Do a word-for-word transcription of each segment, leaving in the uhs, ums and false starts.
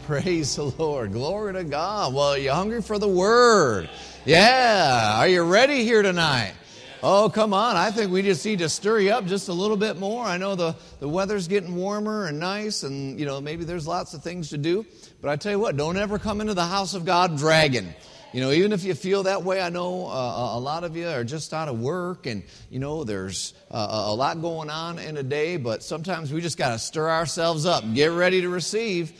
Praise the Lord. Glory to God. Well, are you hungry for the Word? Yeah. Are you ready here tonight? Oh, come on. I think we just need to stir you up just a little bit more. I know the, the weather's getting warmer and nice, and, you know, maybe there's lots of things to do. But I tell you what, don't ever come into the house of God dragging. You know, even if you feel that way, I know uh, a lot of you are just out of work and, you know, there's uh, a lot going on in a day, but sometimes we just got to stir ourselves up and get ready to receive.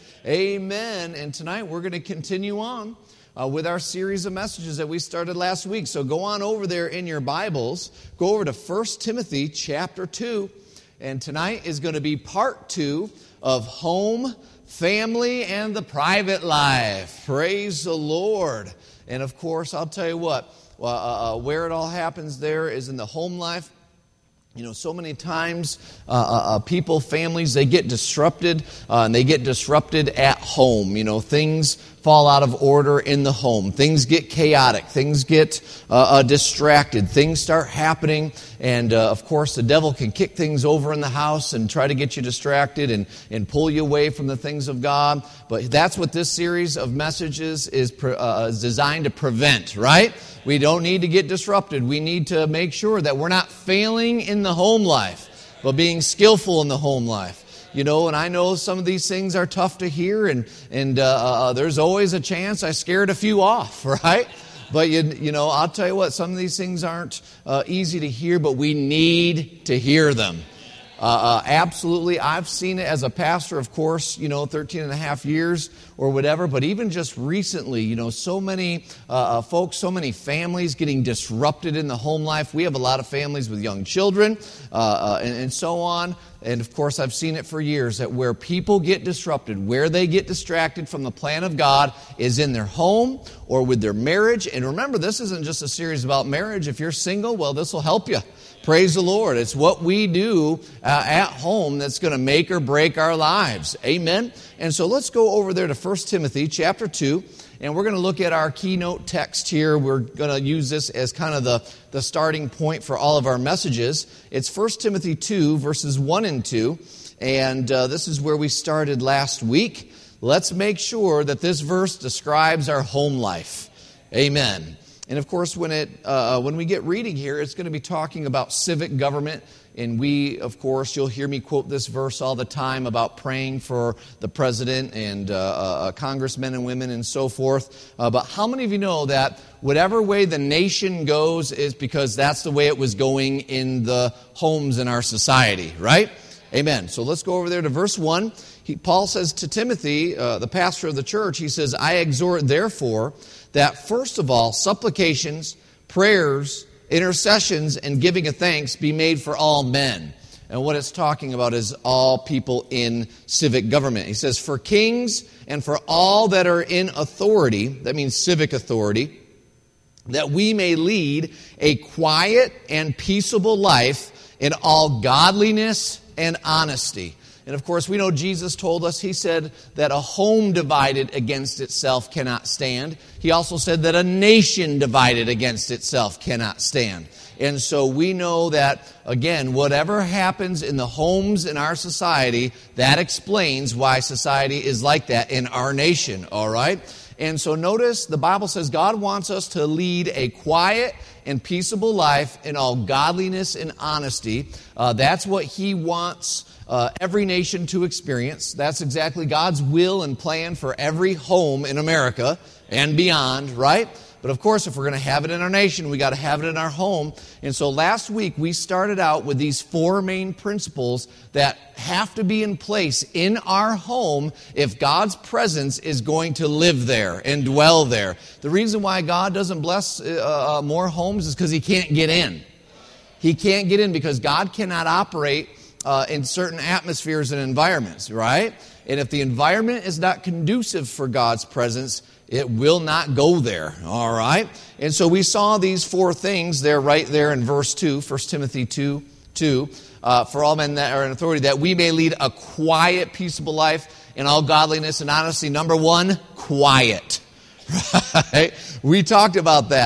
Amen. And tonight we're going to continue on uh, with our series of messages that we started last week. So go on over there in your Bibles, go over to First Timothy chapter two, and tonight is going to be part two of home, family, and the private life. Praise the Lord. And of course, I'll tell you what, uh, uh, where it all happens there is in the home life. You know, so many times uh, uh, people, families, they get disrupted, uh, and they get disrupted at home. You know, things fall out of order in the home. Things get chaotic. Things get uh, uh, distracted. Things start happening. And, uh, of course, the devil can kick things over in the house and try to get you distracted and, and pull you away from the things of God. But that's what this series of messages is, pre- uh, is designed to prevent, right? We don't need to get disrupted. We need to make sure that we're not failing in the home life, but being skillful in the home life. You know, and I know some of these things are tough to hear, and and uh, uh, there's always a chance I scared a few off, right? But, you, you know, I'll tell you what, some of these things aren't uh, easy to hear, but we need to hear them. Uh, uh, absolutely. I've seen it as a pastor, of course, you know, thirteen and a half years or whatever, but even just recently, you know, so many uh, uh, folks, so many families getting disrupted in the home life. We have a lot of families with young children uh, uh, and, and so on. And of course, I've seen it for years that where people get disrupted, where they get distracted from the plan of God is in their home or with their marriage. And remember, this isn't just a series about marriage. If you're single, well, this will help you. Praise the Lord. It's what we do uh, at home that's going to make or break our lives. Amen. And so let's go over there to First Timothy chapter two, and we're going to look at our keynote text here. We're going to use this as kind of the, the starting point for all of our messages. It's First Timothy two, verses one and two, and uh, this is where we started last week. Let's make sure that this verse describes our home life. Amen. And of course, when it uh, when we get reading here, it's going to be talking about civic government. And we, of course, you'll hear me quote this verse all the time about praying for the president and uh, uh, congressmen and women and so forth. Uh, but how many of you know that whatever way the nation goes is because that's the way it was going in the homes in our society, right? Amen. So let's go over there to verse one. He, Paul says to Timothy, uh, the pastor of the church, he says, I exhort, therefore, that first of all, supplications, prayers, intercessions, and giving of thanks be made for all men. And what it's talking about is all people in civic government. He says, for kings and for all that are in authority, that means civic authority, that we may lead a quiet and peaceable life in all godliness and honesty. And of course, we know Jesus told us, he said that a home divided against itself cannot stand. He also said that a nation divided against itself cannot stand. And so we know that, again, whatever happens in the homes in our society, that explains why society is like that in our nation, all right? And so notice the Bible says God wants us to lead a quiet and peaceable life in all godliness and honesty. Uh, that's what he wants Uh, every nation to experience. That's exactly God's will and plan for every home in America and beyond, right? But of course, if we're going to have it in our nation, we got to have it in our home. And so last week we started out with these four main principles that have to be in place in our home if God's presence is going to live there and dwell there. The reason why God doesn't bless uh, more homes is because he can't get in. He can't get in because God cannot operate Uh, in certain atmospheres and environments, right? And if the environment is not conducive for God's presence, it will not go there, all right? And so we saw these four things there, right there in verse two, First Timothy two, two, uh, for all men that are in authority, that we may lead a quiet, peaceable life in all godliness and honesty. Number one, quiet, right? We talked about that.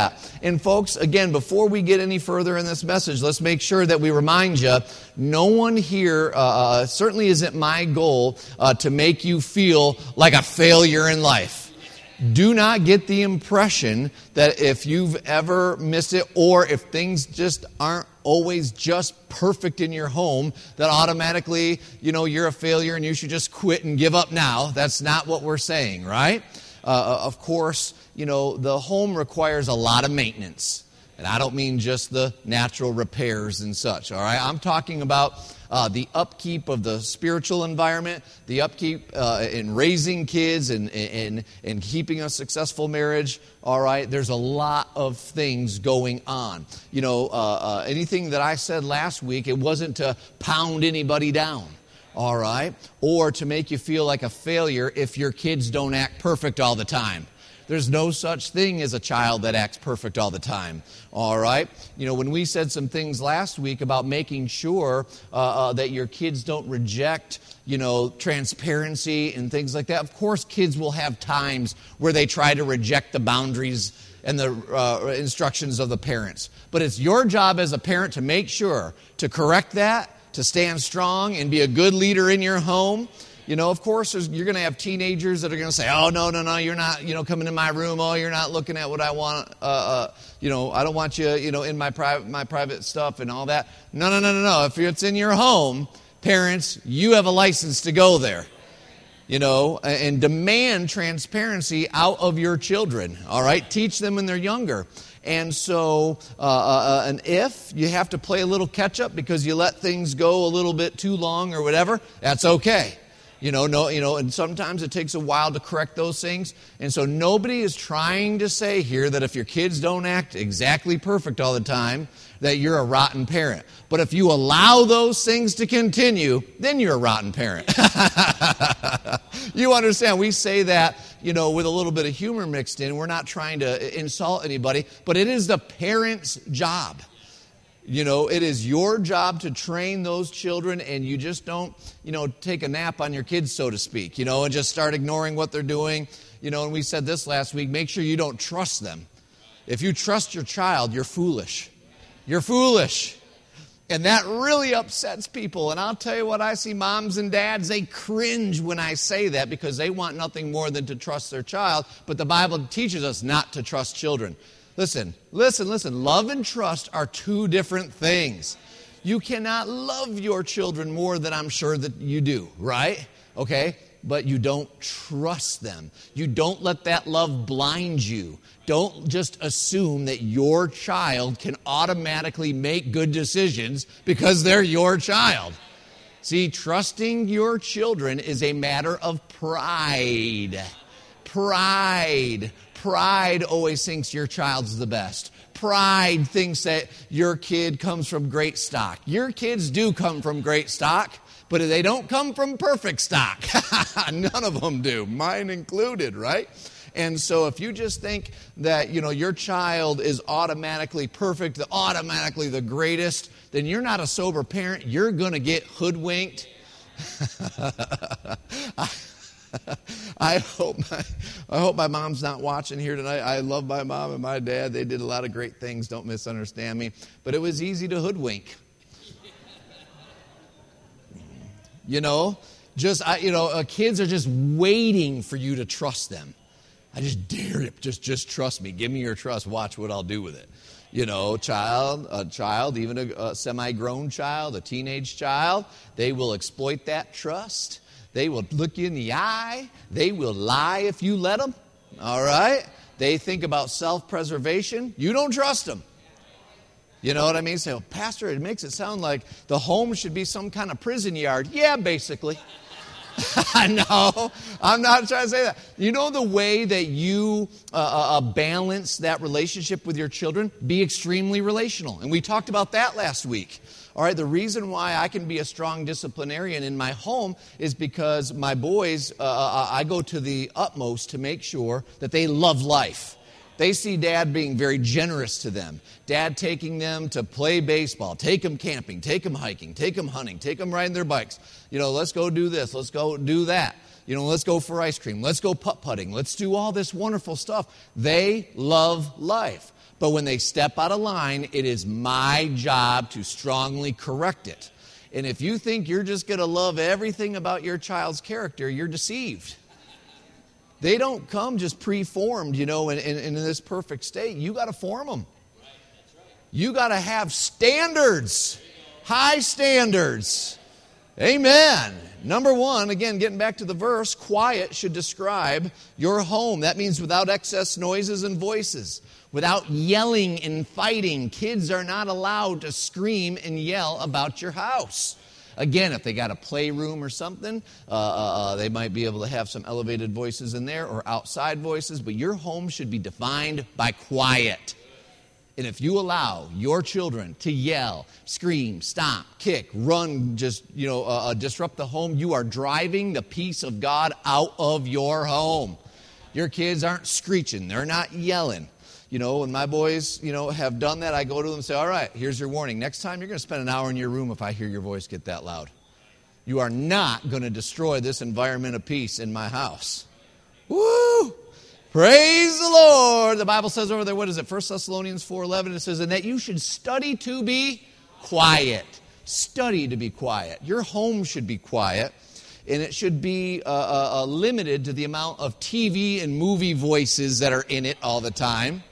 And folks, again, before we get any further in this message, let's make sure that we remind you, no one here, uh, certainly isn't my goal uh, to make you feel like a failure in life. Do not get the impression that if you've ever missed it or if things just aren't always just perfect in your home, that automatically, you know, you're a failure and you should just quit and give up now. That's not what we're saying, right? Uh, of course, you know, the home requires a lot of maintenance. And I don't mean just the natural repairs and such, all right? I'm talking about uh, the upkeep of the spiritual environment, the upkeep uh, in raising kids and, and, and keeping a successful marriage, all right? There's a lot of things going on. You know, uh, uh, anything that I said last week, it wasn't to pound anybody down, all right? Or to make you feel like a failure if your kids don't act perfect all the time. There's no such thing as a child that acts perfect all the time, all right? You know, when we said some things last week about making sure uh, uh, that your kids don't reject, you know, transparency and things like that, of course kids will have times where they try to reject the boundaries and the uh, instructions of the parents. But it's your job as a parent to make sure to correct that, to stand strong and be a good leader in your home. You know, of course, you're going to have teenagers that are going to say, oh, no, no, no, you're not, you know, coming in my room. Oh, you're not looking at what I want. Uh, uh, you know, I don't want you, you know, in my private, my private stuff and all that. No, no, no, no, no. If it's in your home, parents, you have a license to go there. You know, and demand transparency out of your children. All right, teach them when they're younger. And so, uh, uh, and if you have to play a little catch up because you let things go a little bit too long or whatever, that's okay. You know, no, you know, and sometimes it takes a while to correct those things. And so nobody is trying to say here that if your kids don't act exactly perfect all the time, that you're a rotten parent. But if you allow those things to continue, then you're a rotten parent. You understand, we say that, you know, with a little bit of humor mixed in. We're not trying to insult anybody, but it is the parent's job. You know, it is your job to train those children, and you just don't, you know, take a nap on your kids, so to speak, you know, and just start ignoring what they're doing. You know, and we said this last week, make sure you don't trust them. If you trust your child, you're foolish. You're foolish. And that really upsets people. And I'll tell you what, I see moms and dads, they cringe when I say that because they want nothing more than to trust their child. But the Bible teaches us not to trust children. Listen, listen, listen. Love and trust are two different things. You cannot love your children more than I'm sure that you do, right? Okay? But you don't trust them. You don't let that love blind you. Don't just assume that your child can automatically make good decisions because they're your child. See, trusting your children is a matter of pride. Pride. Pride always thinks your child's the best. Pride thinks that your kid comes from great stock. Your kids do come from great stock, but they don't come from perfect stock. None of them do, mine included, right? And so if you just think that, you know, your child is automatically perfect, automatically the greatest, then you're not a sober parent. You're going to get hoodwinked. I hope my I hope my mom's not watching here tonight. I love my mom and my dad. They did a lot of great things. Don't misunderstand me. But it was easy to hoodwink. You know, just I, you know, uh, kids are just waiting for you to trust them. I just dare you, just just trust me. Give me your trust. Watch what I'll do with it. You know, child, a child, even a, a semi-grown child, a teenage child, they will exploit that trust. They will look you in the eye. They will lie if you let them. All right? They think about self-preservation. You don't trust them. You know what I mean? Say, well, Pastor, it makes it sound like the home should be some kind of prison yard. Yeah, basically. No, I'm not trying to say that. You know the way that you uh, uh, balance that relationship with your children? Be extremely relational. And we talked about that last week. All right, the reason why I can be a strong disciplinarian in my home is because my boys, uh, I go to the utmost to make sure that they love life. They see Dad being very generous to them. Dad taking them to play baseball, take them camping, take them hiking, take them hunting, take them riding their bikes. You know, let's go do this, let's go do that. You know, let's go for ice cream. Let's go putt-putting. Let's do all this wonderful stuff. They love life. But when they step out of line, it is my job to strongly correct it. And if you think you're just going to love everything about your child's character, you're deceived. They don't come just preformed, you know, in, in, in this perfect state. You got to form them. You got to have standards, high standards. Amen. Number one, again, getting back to the verse, quiet should describe your home. That means without excess noises and voices, without yelling and fighting. Kids are not allowed to scream and yell about your house. Again, if they got a playroom or something, uh, uh, they might be able to have some elevated voices in there or outside voices, but your home should be defined by quiet. And if you allow your children to yell, scream, stomp, kick, run, just, you know, uh, uh, disrupt the home, you are driving the peace of God out of your home. Your kids aren't screeching. They're not yelling. You know, when my boys, you know, have done that, I go to them and say, all right, here's your warning. Next time you're going to spend an hour in your room if I hear your voice get that loud. You are not going to destroy this environment of peace in my house. Woo! Praise the Lord. The Bible says over there, what is it? First Thessalonians four eleven, it says, and that you should study to be quiet. Study to be quiet. Your home should be quiet, and it should be uh, uh, uh, limited to the amount of T V and movie voices that are in it all the time.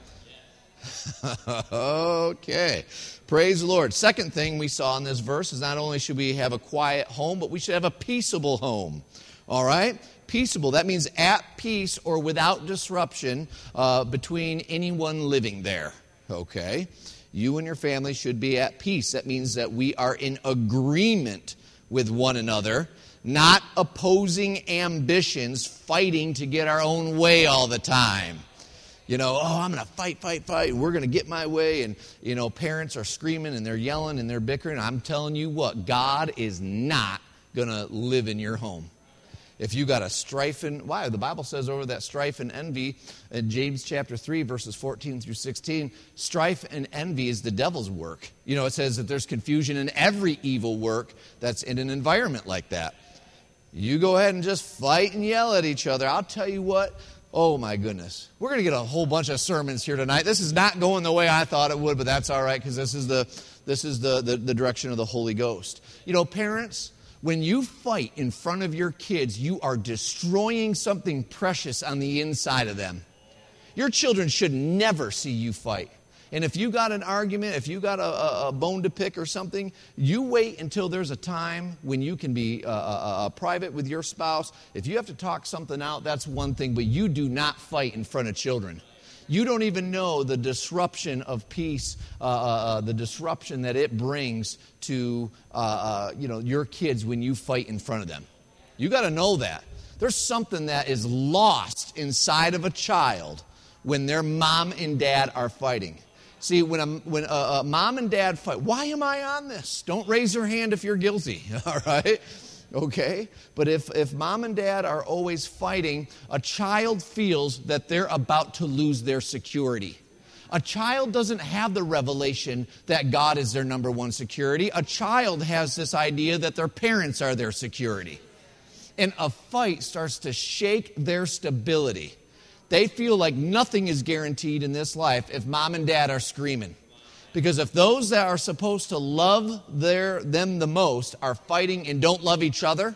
Okay. Praise the Lord. Second thing we saw in this verse is not only should we have a quiet home, but we should have a peaceable home. All right? Peaceable. That means at peace or without disruption uh, between anyone living there. Okay? You and your family should be at peace. That means that we are in agreement with one another, not opposing ambitions, fighting to get our own way all the time. You know, oh, I'm going to fight, fight, fight. We're going to get my way. And, you know, parents are screaming and they're yelling and they're bickering. I'm telling you what, God is not going to live in your home. If you got a strife and, why? The Bible says over that strife and envy in James chapter three, verses fourteen through sixteen, strife and envy is the devil's work. You know, it says that there's confusion in every evil work that's in an environment like that. You go ahead and just fight and yell at each other. I'll tell you what, oh my goodness. We're going to get a whole bunch of sermons here tonight. This is not going the way I thought it would, but that's all right because this is the this is the, the, the direction of the Holy Ghost. You know, parents, when you fight in front of your kids, you are destroying something precious on the inside of them. Your children should never see you fight. And if you got an argument, if you got a, a, a bone to pick or something, you wait until there's a time when you can be uh, uh, uh, private with your spouse. If you have to talk something out, that's one thing, but you do not fight in front of children. You don't even know the disruption of peace, uh, uh, the disruption that it brings to uh, uh, you know your kids when you fight in front of them. You got to know that. There's something that is lost inside of a child when their mom and dad are fighting. See, when a, when a, a mom and dad fight, why am I on this? Don't raise your hand if you're guilty, all right? Okay? But if, if mom and dad are always fighting, a child feels that they're about to lose their security. A child doesn't have the revelation that God is their number one security. A child has this idea that their parents are their security. And a fight starts to shake their stability. They feel like nothing is guaranteed in this life if mom and dad are screaming. Because if those that are supposed to love their them the most are fighting and don't love each other,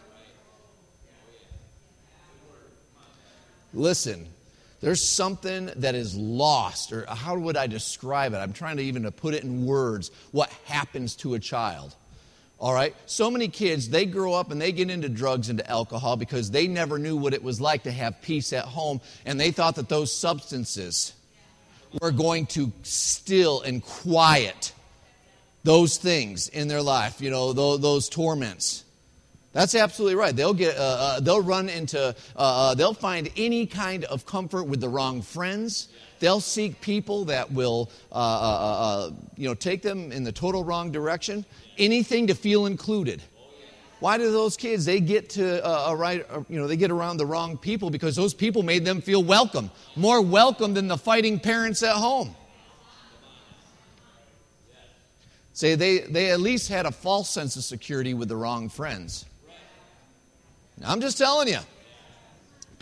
listen, there's something that is lost, or how would I describe it? I'm trying to even to put it in words, what happens to a child. All right? So many kids, they grow up and they get into drugs, into alcohol, because they never knew what it was like to have peace at home, and they thought that those substances were going to still and quiet those things in their life, you know, those, those torments. That's absolutely right. They'll get, uh, uh, they'll run into, uh, uh, they'll find any kind of comfort with the wrong friends. They'll seek people that will, uh, uh, uh, you know, take them in the total wrong direction. Anything to feel included. Why do those kids, they get to uh, a right, uh, you know, they get around the wrong people because those people made them feel welcome, more welcome than the fighting parents at home. Say they they at least had a false sense of security with the wrong friends. I'm just telling you.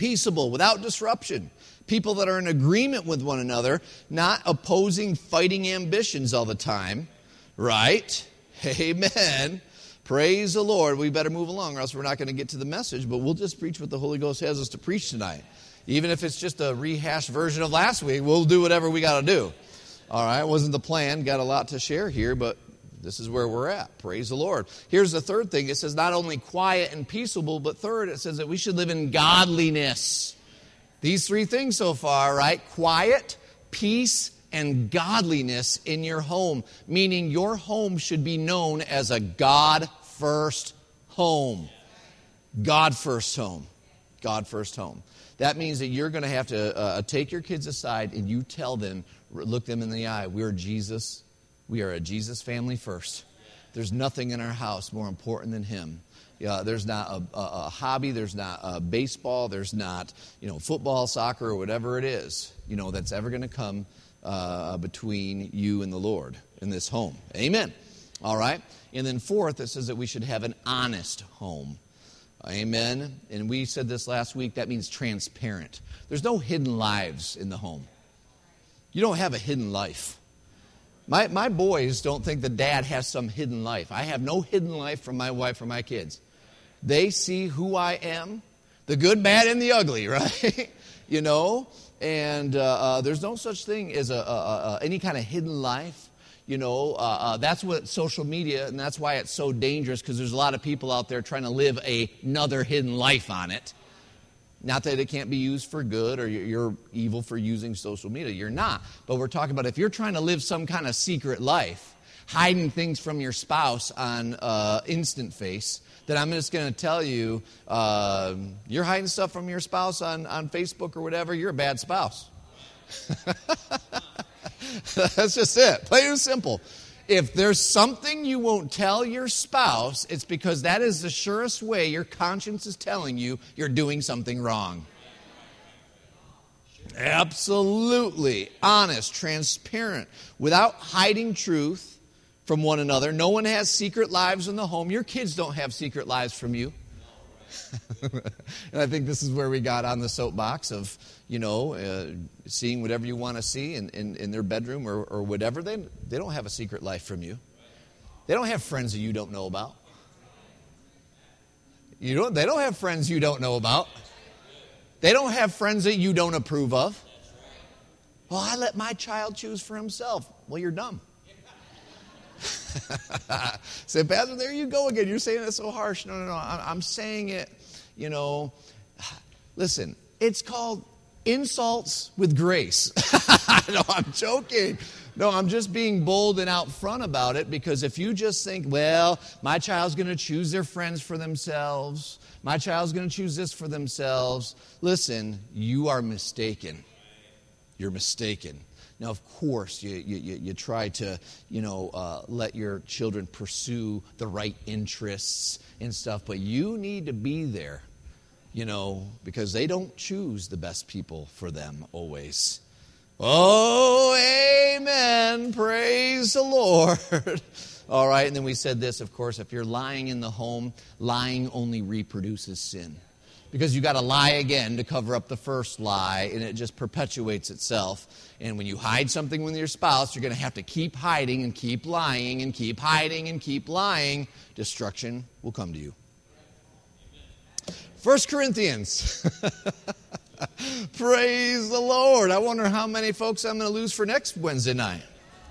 peaceable, without disruption. People that are in agreement with one another, not opposing, fighting ambitions all the time. Right? Amen. Praise the Lord. We better move along or else we're not going to get to the message, but we'll just preach what the Holy Ghost has us to preach tonight. Even if it's just a rehashed version of last week, we'll do whatever we got to do. All right, wasn't the plan. Got a lot to share here, but this is where we're at. Praise the Lord. Here's the third thing. It says not only quiet and peaceable, but third, it says that we should live in godliness. These three things so far, right? Quiet, peace, and godliness in your home. Meaning your home should be known as a God-first home. God-first home. God-first home. That means that you're going to have to uh, take your kids aside and you tell them, look them in the eye, we're Jesus. We are a Jesus family first. There's nothing in our house more important than Him. Yeah, there's not a, a, a hobby, there's not a baseball, there's not, you know, football, soccer, or whatever it is, you know, that's ever going to come uh, between you and the Lord in this home. Amen. All right. And then fourth, it says that we should have an honest home. Amen. And we said this last week, that means transparent. There's no hidden lives in the home. You don't have a hidden life. My my boys don't think that dad has some hidden life. I have no hidden life from my wife or my kids. They see who I am, the good, bad, and the ugly, right? You know, and uh, uh, there's no such thing as a, a, a any kind of hidden life. You know, uh, uh, that's what social media, and that's why it's so dangerous, because there's a lot of people out there trying to live a, another hidden life on it. Not that it can't be used for good or you're evil for using social media. You're not. But we're talking about if you're trying to live some kind of secret life, hiding things from your spouse on uh, Instant Face, then I'm just going to tell you, uh, you're hiding stuff from your spouse on, on Facebook or whatever, you're a bad spouse. That's just it. Plain and simple. If there's something you won't tell your spouse, it's because that is the surest way your conscience is telling you you're doing something wrong. Absolutely honest, transparent, without hiding truth from one another. No one has secret lives in the home. Your kids don't have secret lives from you. And I think this is where we got on the soapbox of, you know, uh, seeing whatever you want to see in, in, in their bedroom or, or whatever. They, they don't have a secret life from you. They don't have friends that you don't know about. You don't, they don't have friends you don't know about. They don't have friends that you don't approve of. Well, I let my child choose for himself. Well, you're dumb. Say, Pastor, there you go again. You're saying it so harsh. No, no, no. I'm saying it, you know. Listen, it's called insults with grace. No, I'm joking. No, I'm just being bold and out front about it, because if you just think, well, my child's going to choose their friends for themselves, my child's going to choose this for themselves, listen, you are mistaken. You're mistaken. Now, of course, you you, you try to, you know, uh, let your children pursue the right interests and stuff, but you need to be there, you know, because they don't choose the best people for them always. Oh, amen. Praise the Lord. All right, and then we said this, of course, if you're lying in the home, lying only reproduces sin. Because you got to lie again to cover up the first lie, and it just perpetuates itself. And when you hide something with your spouse, you're going to have to keep hiding and keep lying and keep hiding and keep lying. Destruction will come to you. First Corinthians. Praise the Lord. I wonder how many folks I'm going to lose for next Wednesday night.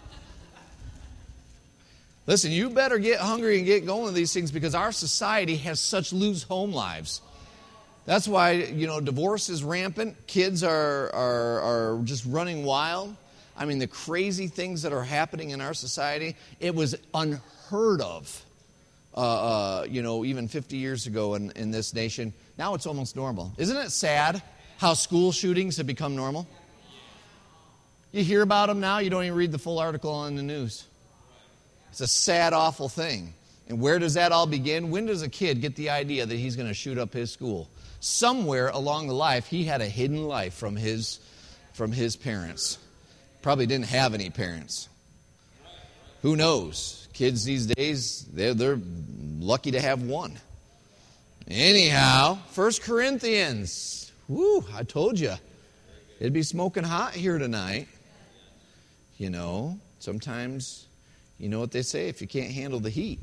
Listen, you better get hungry and get going with these things, because our society has such loose home lives. That's why, you know, divorce is rampant. Kids are, are, are just running wild. I mean, the crazy things that are happening in our society, it was unheard of, uh, uh, you know, even fifty years ago in, in this nation. Now it's almost normal. Isn't it sad how school shootings have become normal? You hear about them now, you don't even read the full article on the news. It's a sad, awful thing. And where does that all begin? When does a kid get the idea that he's going to shoot up his school? Somewhere along the life, he had a hidden life from his, from his parents. Probably didn't have any parents. Who knows? Kids these days, they're, they're lucky to have one. Anyhow, First Corinthians. Woo, I told you. It'd be smoking hot here tonight. You know, sometimes, you know what they say, if you can't handle the heat.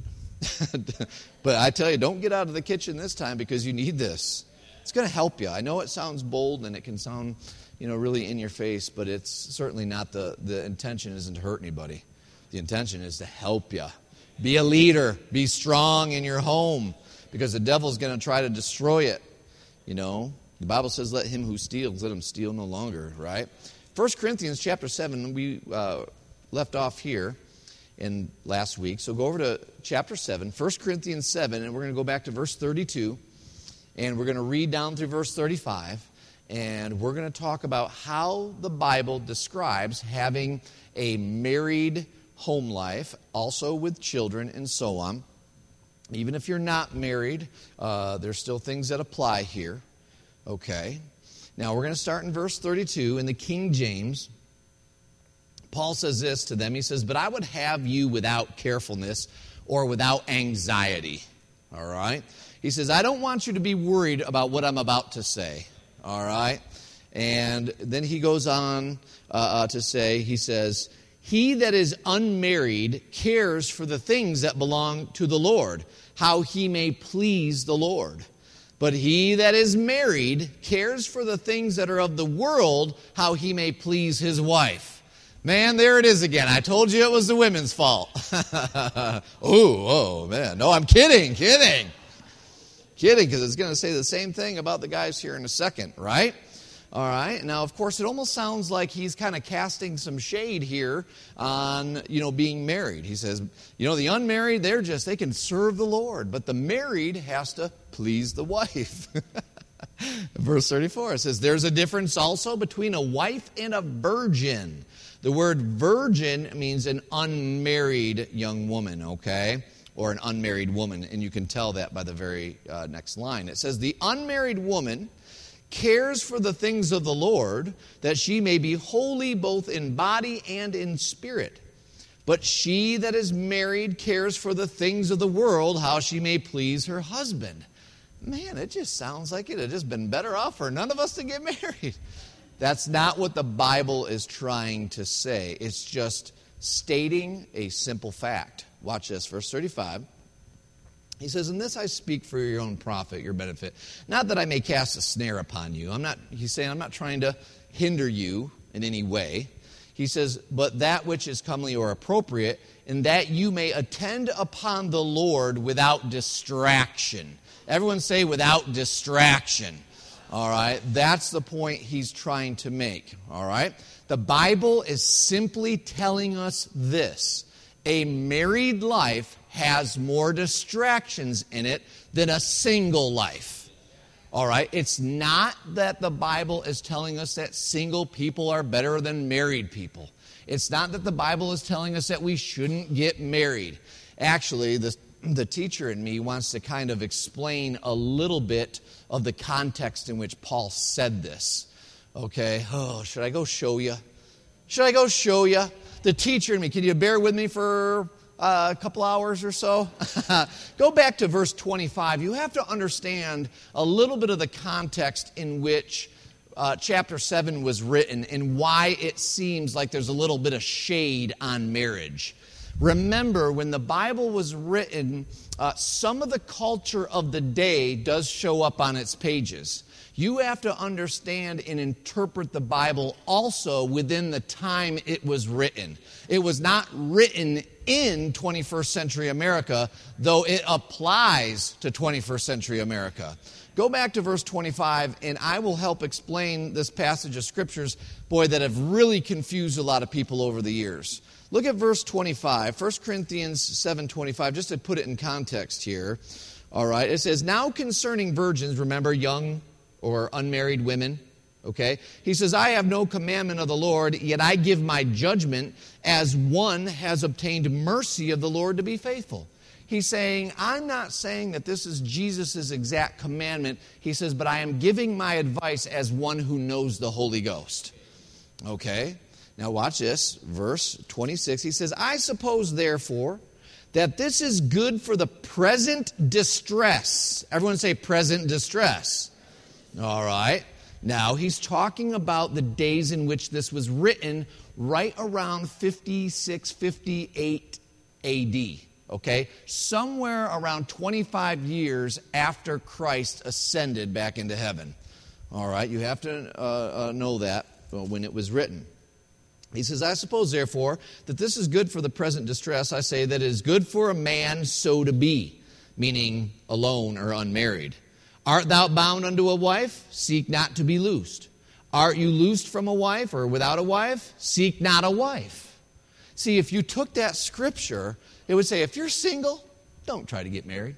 But I tell you, don't get out of the kitchen this time because you need this. It's going to help you. I know it sounds bold and it can sound, you know, really in your face, but it's certainly not the, the intention isn't to hurt anybody. The intention is to help you. Be a leader. Be strong in your home because the devil's going to try to destroy it. You know, the Bible says, let him who steals, let him steal no longer, right? First Corinthians chapter seven, we uh, left off here in last week. So go over to chapter seven, First Corinthians seven, and we're going to go back to verse thirty-two. And we're going to read down through verse thirty-five. And we're going to talk about how the Bible describes having a married home life, also with children and so on. Even if you're not married, uh, there's still things that apply here. Okay. Now we're going to start in verse thirty-two in the King James. Paul says this to them. He says, but I would have you without carefulness or without anxiety. All right. He says, I don't want you to be worried about what I'm about to say. All right. And then he goes on uh, uh, to say, he says, he that is unmarried cares for the things that belong to the Lord, how he may please the Lord. But he that is married cares for the things that are of the world, how he may please his wife. Man, there it is again. I told you it was the women's fault. oh, oh, man. No, I'm kidding, kidding. Kidding, because it's going to say the same thing about the guys here in a second, right? All right. Now, of course, it almost sounds like he's kind of casting some shade here on, you know, being married. He says, you know, the unmarried, they're just, they can serve the Lord. But the married has to please the wife. Verse thirty-four, it says, there's a difference also between a wife and a virgin. The word virgin means an unmarried young woman, okay? Or an unmarried woman. And you can tell that by the very uh, next line. It says, the unmarried woman cares for the things of the Lord, that she may be holy both in body and in spirit. But she that is married cares for the things of the world, how she may please her husband. Man, it just sounds like it had just been better off for none of us to get married. That's not what the Bible is trying to say. It's just stating a simple fact. Watch this, verse thirty-five. He says, in this I speak for your own profit, your benefit. Not that I may cast a snare upon you. I'm not, he's saying, I'm not trying to hinder you in any way. He says, but that which is comely or appropriate, in that you may attend upon the Lord without distraction. Everyone say, without distraction. All right, that's the point he's trying to make. All right, the Bible is simply telling us this. A married life has more distractions in it than a single life. All right, it's not that the Bible is telling us that single people are better than married people. It's not that the Bible is telling us that we shouldn't get married. Actually, the, the teacher in me wants to kind of explain a little bit of the context in which Paul said this. Okay, oh, should I go show you? Should I go show you? The teacher in me, can you bear with me for uh, a couple hours or so? Go back to verse twenty-five. You have to understand a little bit of the context in which uh, chapter seven was written and why it seems like there's a little bit of shade on marriage. Remember, when the Bible was written, uh, some of the culture of the day does show up on its pages. You have to understand and interpret the Bible also within the time it was written. It was not written in twenty-first century America, though it applies to twenty-first century America. Go back to verse twenty-five, and I will help explain this passage of scriptures, boy, that have really confused a lot of people over the years. Look at verse twenty-five, First Corinthians seven twenty-five, just to put it in context here. All right, it says, now concerning virgins, remember young or unmarried women, okay? He says, I have no commandment of the Lord, yet I give my judgment as one has obtained mercy of the Lord to be faithful. He's saying, I'm not saying that this is Jesus' exact commandment. He says, but I am giving my advice as one who knows the Holy Ghost. Okay? Now watch this, verse twenty-six. He says, I suppose, therefore, that this is good for the present distress. Everyone say present distress. All right. Now, he's talking about the days in which this was written, right around fifty-six, fifty-eight A D, okay? Somewhere around twenty-five years after Christ ascended back into heaven. All right, you have to uh, uh, know that when it was written. He says, I suppose, therefore, that this is good for the present distress. I say that it is good for a man so to be, meaning alone or unmarried. Art thou bound unto a wife? Seek not to be loosed. Art you loosed from a wife or without a wife? Seek not a wife. See, if you took that scripture, it would say, if you're single, don't try to get married.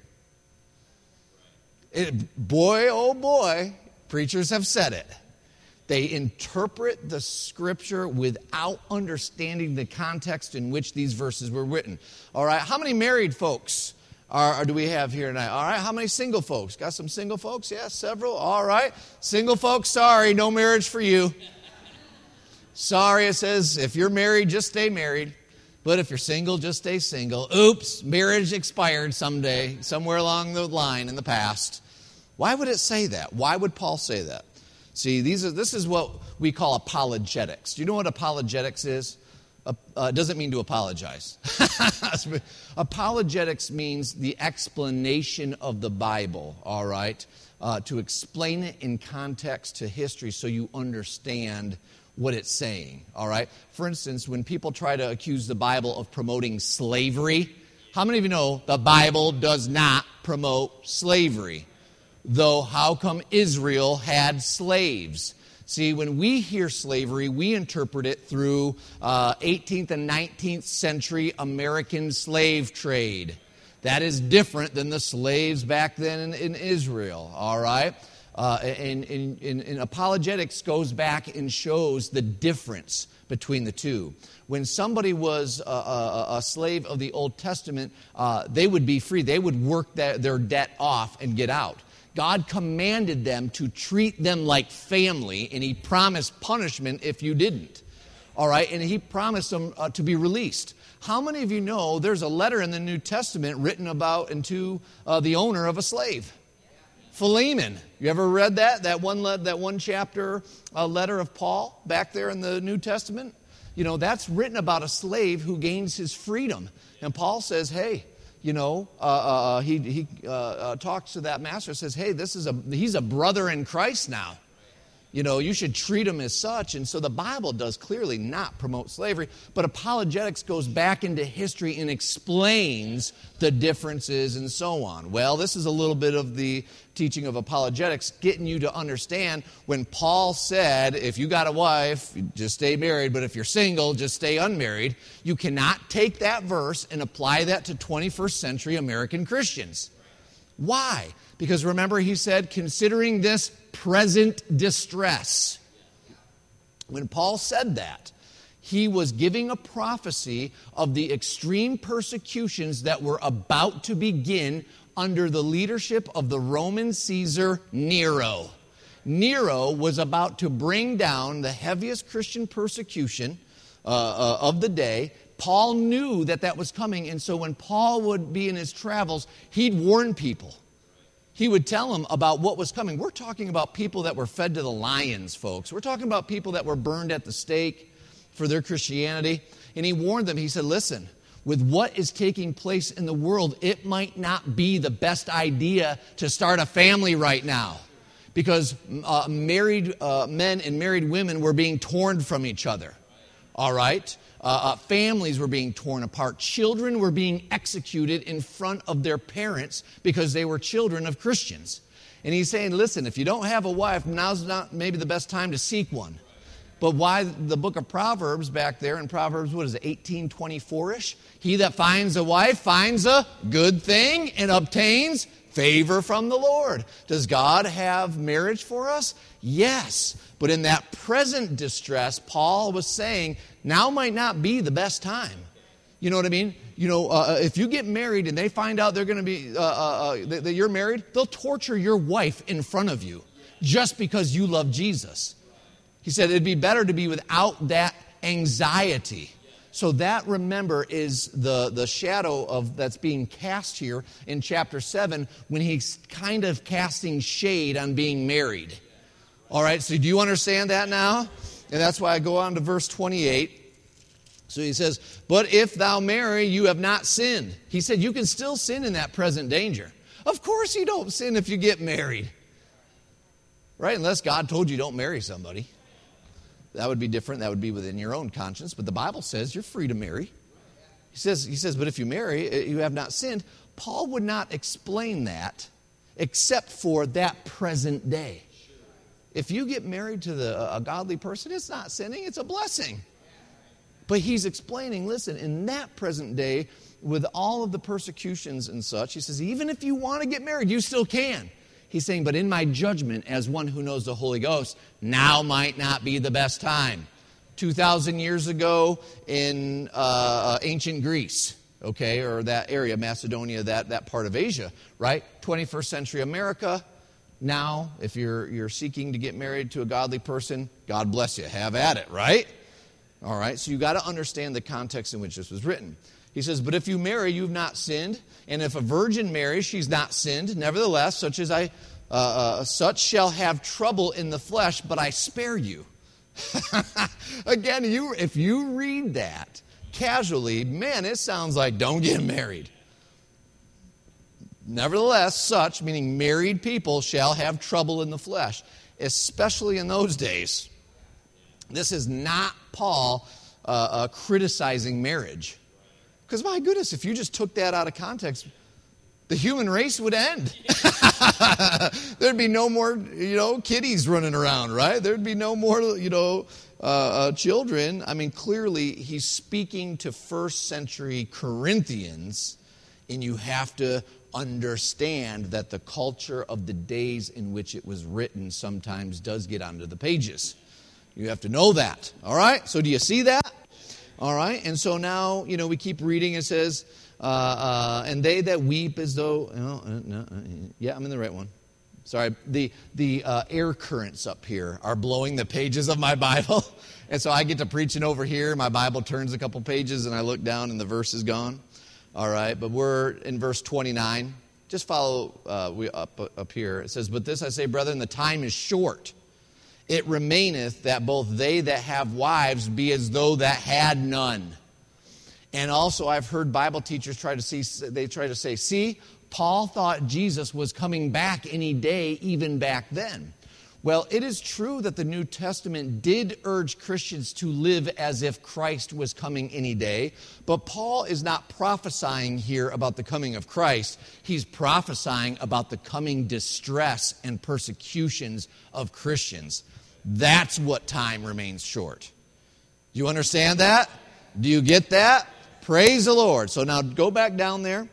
It, boy, oh boy, preachers have said it. They interpret the scripture without understanding the context in which these verses were written. All right, how many married folks are, do we have here tonight? All right, how many single folks? Got some single folks? Yeah, several. All right, single folks, sorry, no marriage for you. Sorry, it says if you're married, just stay married. But if you're single, just stay single. Oops, marriage expired someday, somewhere along the line in the past. Why would it say that? Why would Paul say that? See, these are, this is what we call apologetics. Do you know what apologetics is? Uh, uh, it doesn't mean to apologize. Apologetics means the explanation of the Bible, all right? Uh, to explain it in context to history so you understand what it's saying, all right? For instance, when people try to accuse the Bible of promoting slavery, how many of you know the Bible does not promote slavery? Though, how come Israel had slaves? See, when we hear slavery, we interpret it through uh, eighteenth and nineteenth century American slave trade. That is different than the slaves back then in, in Israel, all right? Uh, and, and, and, and apologetics goes back and shows the difference between the two. When somebody was a, a, a slave of the Old Testament, uh, they would be free. They would work that, their debt off and get out. God commanded them to treat them like family, and He promised punishment if you didn't. All right, and He promised them uh, to be released. How many of you know there's a letter in the New Testament written about and to uh, the owner of a slave? Philemon. You ever read that? That one, le- that one chapter uh, letter of Paul back there in the New Testament? You know, that's written about a slave who gains his freedom. And Paul says, hey, you know, uh, uh, he, he uh, uh, talks to that master, says, hey, this is a he's a brother in Christ now. You know, you should treat him as such. And so the Bible does clearly not promote slavery, but apologetics goes back into history and explains the differences and so on. Well, this is a little bit of the teaching of apologetics, getting you to understand when Paul said, if you got a wife, just stay married, but if you're single, just stay unmarried. You cannot take that verse and apply that to twenty-first century American Christians. Why? Because remember, he said, considering this present distress. When Paul said that, he was giving a prophecy of the extreme persecutions that were about to begin under the leadership of the Roman Caesar Nero. Nero was about to bring down the heaviest Christian persecution uh, uh, of the day. Paul knew that that was coming, and so when Paul would be in his travels, he'd warn people. He would tell them about what was coming. We're talking about people that were fed to the lions, folks. We're talking about people that were burned at the stake for their Christianity. And he warned them. He said, listen, with what is taking place in the world, it might not be the best idea to start a family right now. Because uh, married uh, men and married women were being torn from each other. All right? Uh, uh, families were being torn apart. Children were being executed in front of their parents because they were children of Christians. And he's saying, listen, if you don't have a wife, now's not maybe the best time to seek one. But why the book of Proverbs back there in Proverbs, what is it, eighteen twenty-four-ish? He that finds a wife finds a good thing and obtains favor from the Lord. Does God have marriage for us? Yes. But in that present distress, Paul was saying, now might not be the best time. You know what I mean? You know, uh, if you get married and they find out they're going to be, uh, uh, uh, that, that you're married, they'll torture your wife in front of you just because you love Jesus. He said it'd be better to be without that anxiety. So that, remember, is the, the shadow of that's being cast here in chapter seven when he's kind of casting shade on being married. All right, so do you understand that now? And that's why I go on to verse twenty-eight. So he says, but if thou marry, you have not sinned. He said you can still sin in that present danger. Of course you don't sin if you get married. Right? Unless God told you don't marry somebody. That would be different. That would be within your own conscience. But the Bible says you're free to marry. He says, he says, but if you marry, you have not sinned. Paul would not explain that except for that present day. If you get married to the, a godly person, it's not sinning, it's a blessing. But he's explaining, listen, in that present day, with all of the persecutions and such, he says, even if you want to get married, you still can. He's saying, but in my judgment, as one who knows the Holy Ghost, now might not be the best time. two thousand years ago in uh, ancient Greece, okay, or that area, Macedonia, that, that part of Asia, right? twenty-first century America. Now, if you're you're seeking to get married to a godly person, God bless you. Have at it, right? All right, so you got to understand the context in which this was written. He says, but if you marry, you've not sinned. And if a virgin marries, she's not sinned. Nevertheless, such as I, uh, uh, such shall have trouble in the flesh, but I spare you. Again, you if you read that casually, man, it sounds like don't get married. Nevertheless, such, meaning married people, shall have trouble in the flesh, especially in those days. This is not Paul uh, uh, criticizing marriage. Because my goodness, if you just took that out of context, the human race would end. There'd be no more, you know, kiddies running around, right? There'd be no more, you know, uh, uh, children. I mean, clearly he's speaking to first century Corinthians, and you have to understand that the culture of the days in which it was written sometimes does get onto the pages. You have to know that. All right? So do you see that? All right? And so now, you know, we keep reading. It says, uh, uh, and they that weep as though, oh, uh, no, uh, yeah, I'm in the right one. Sorry, the, the uh, air currents up here are blowing the pages of my Bible. And so I get to preaching over here. My Bible turns a couple pages and I look down and the verse is gone. All right, but we're in verse twenty-nine. Just follow uh, we up, up here. It says, but this I say, brethren, the time is short. It remaineth that both they that have wives be as though that had none. And also I've heard Bible teachers try to see, they try to say, see, Paul thought Jesus was coming back any day, even back then. Well, it is true that the New Testament did urge Christians to live as if Christ was coming any day, but Paul is not prophesying here about the coming of Christ. He's prophesying about the coming distress and persecutions of Christians. That's what time remains short. Do you understand that? Do you get that? Praise the Lord. So now go back down there.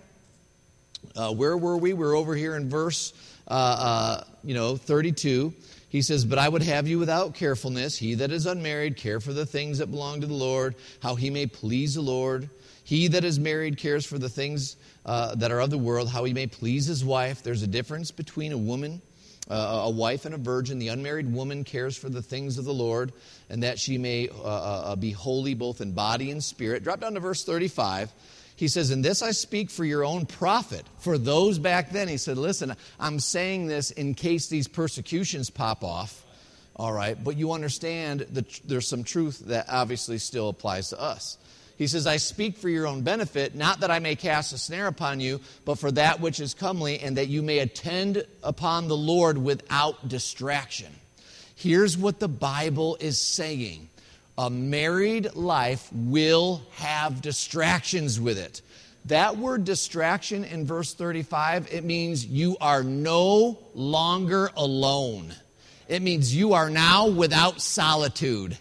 Uh, where were we? We're over here in verse, uh, uh, you know, thirty-two. He says, but I would have you without carefulness. He that is unmarried, care for the things that belong to the Lord, how he may please the Lord. He that is married cares for the things uh, that are of the world, how he may please his wife. There's a difference between a woman, uh, a wife and a virgin. The unmarried woman cares for the things of the Lord, and that she may uh, uh, be holy both in body and spirit. Drop down to verse thirty-five. He says, and this I speak for your own profit. For those back then, he said, listen, I'm saying this in case these persecutions pop off. All right, but you understand that there's some truth that obviously still applies to us. He says, I speak for your own benefit, not that I may cast a snare upon you, but for that which is comely, and that you may attend upon the Lord without distraction. Here's what the Bible is saying. A married life will have distractions with it. That word distraction in verse thirty-five, it means you are no longer alone. It means you are now without solitude.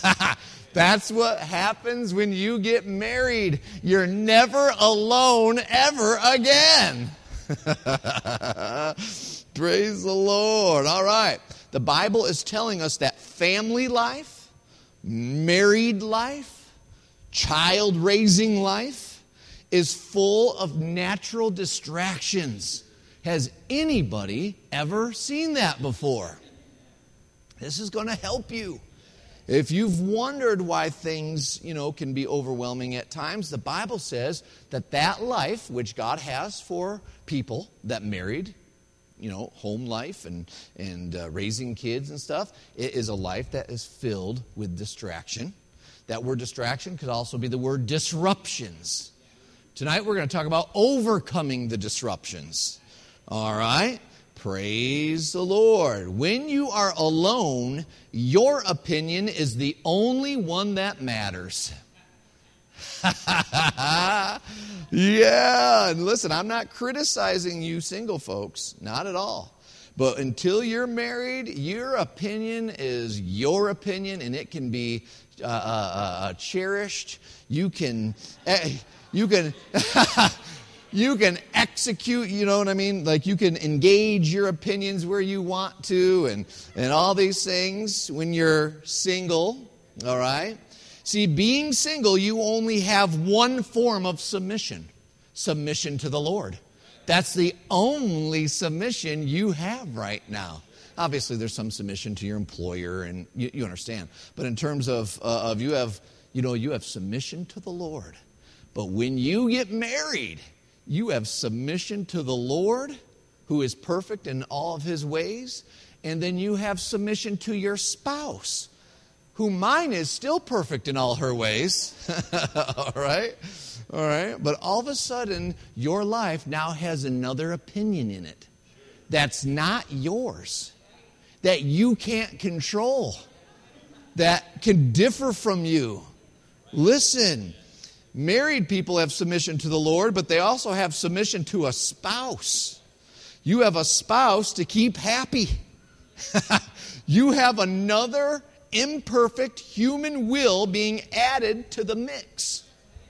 That's what happens when you get married. You're never alone ever again. Praise the Lord. All right. The Bible is telling us that family life, married life, child-raising life is full of natural distractions. Has anybody ever seen that before? This is going to help you. If you've wondered why things, you know, can be overwhelming at times, the Bible says that that life which God has for people that married, you know, home life and, and uh, raising kids and stuff. It is a life that is filled with distraction. That word distraction could also be the word disruptions. Tonight we're going to talk about overcoming the disruptions. All right? Praise the Lord. When you are alone, your opinion is the only one that matters. Yeah, and listen, I'm not criticizing you single folks, not at all. But until you're married, your opinion is your opinion, and it can be uh, uh, uh, cherished. You can, uh, you can, you can execute. You know what I mean? Like you can engage your opinions where you want to, and and all these things when you're single. All right. See, being single, you only have one form of submission. Submission to the Lord. That's the only submission you have right now. Obviously, there's some submission to your employer, and you, you understand. But in terms of, uh, of you have, you know, you have submission to the Lord. But when you get married, you have submission to the Lord, who is perfect in all of his ways. And then you have submission to your spouse, who mine is still perfect in all her ways. All right? All right? But all of a sudden, your life now has another opinion in it that's not yours, that you can't control, that can differ from you. Listen, married people have submission to the Lord, but they also have submission to a spouse. You have a spouse to keep happy. You have another imperfect human will being added to the mix.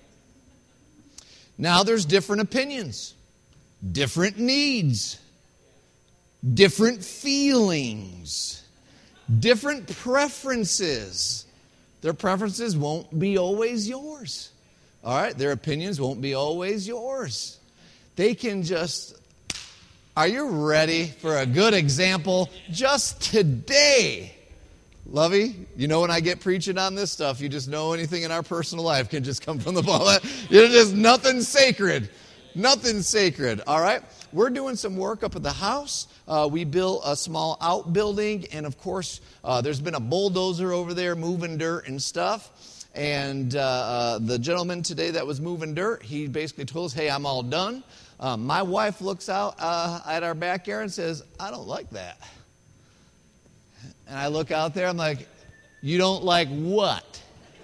Now there's different opinions, different needs, different feelings, different preferences. Their preferences won't be always yours. All right? Their opinions won't be always yours. They can just... Are you ready for a good example? Just today... Lovey, you know when I get preaching on this stuff, you just know anything in our personal life can just come from the ball. It's just nothing sacred. Nothing sacred, all right? We're doing some work up at the house. Uh, we built a small outbuilding, and of course, uh, there's been a bulldozer over there moving dirt and stuff. And uh, uh, the gentleman today that was moving dirt, he basically told us, hey, I'm all done. Uh, my wife looks out uh, at our backyard and says, I don't like that. And I look out there, I'm like, you don't like what?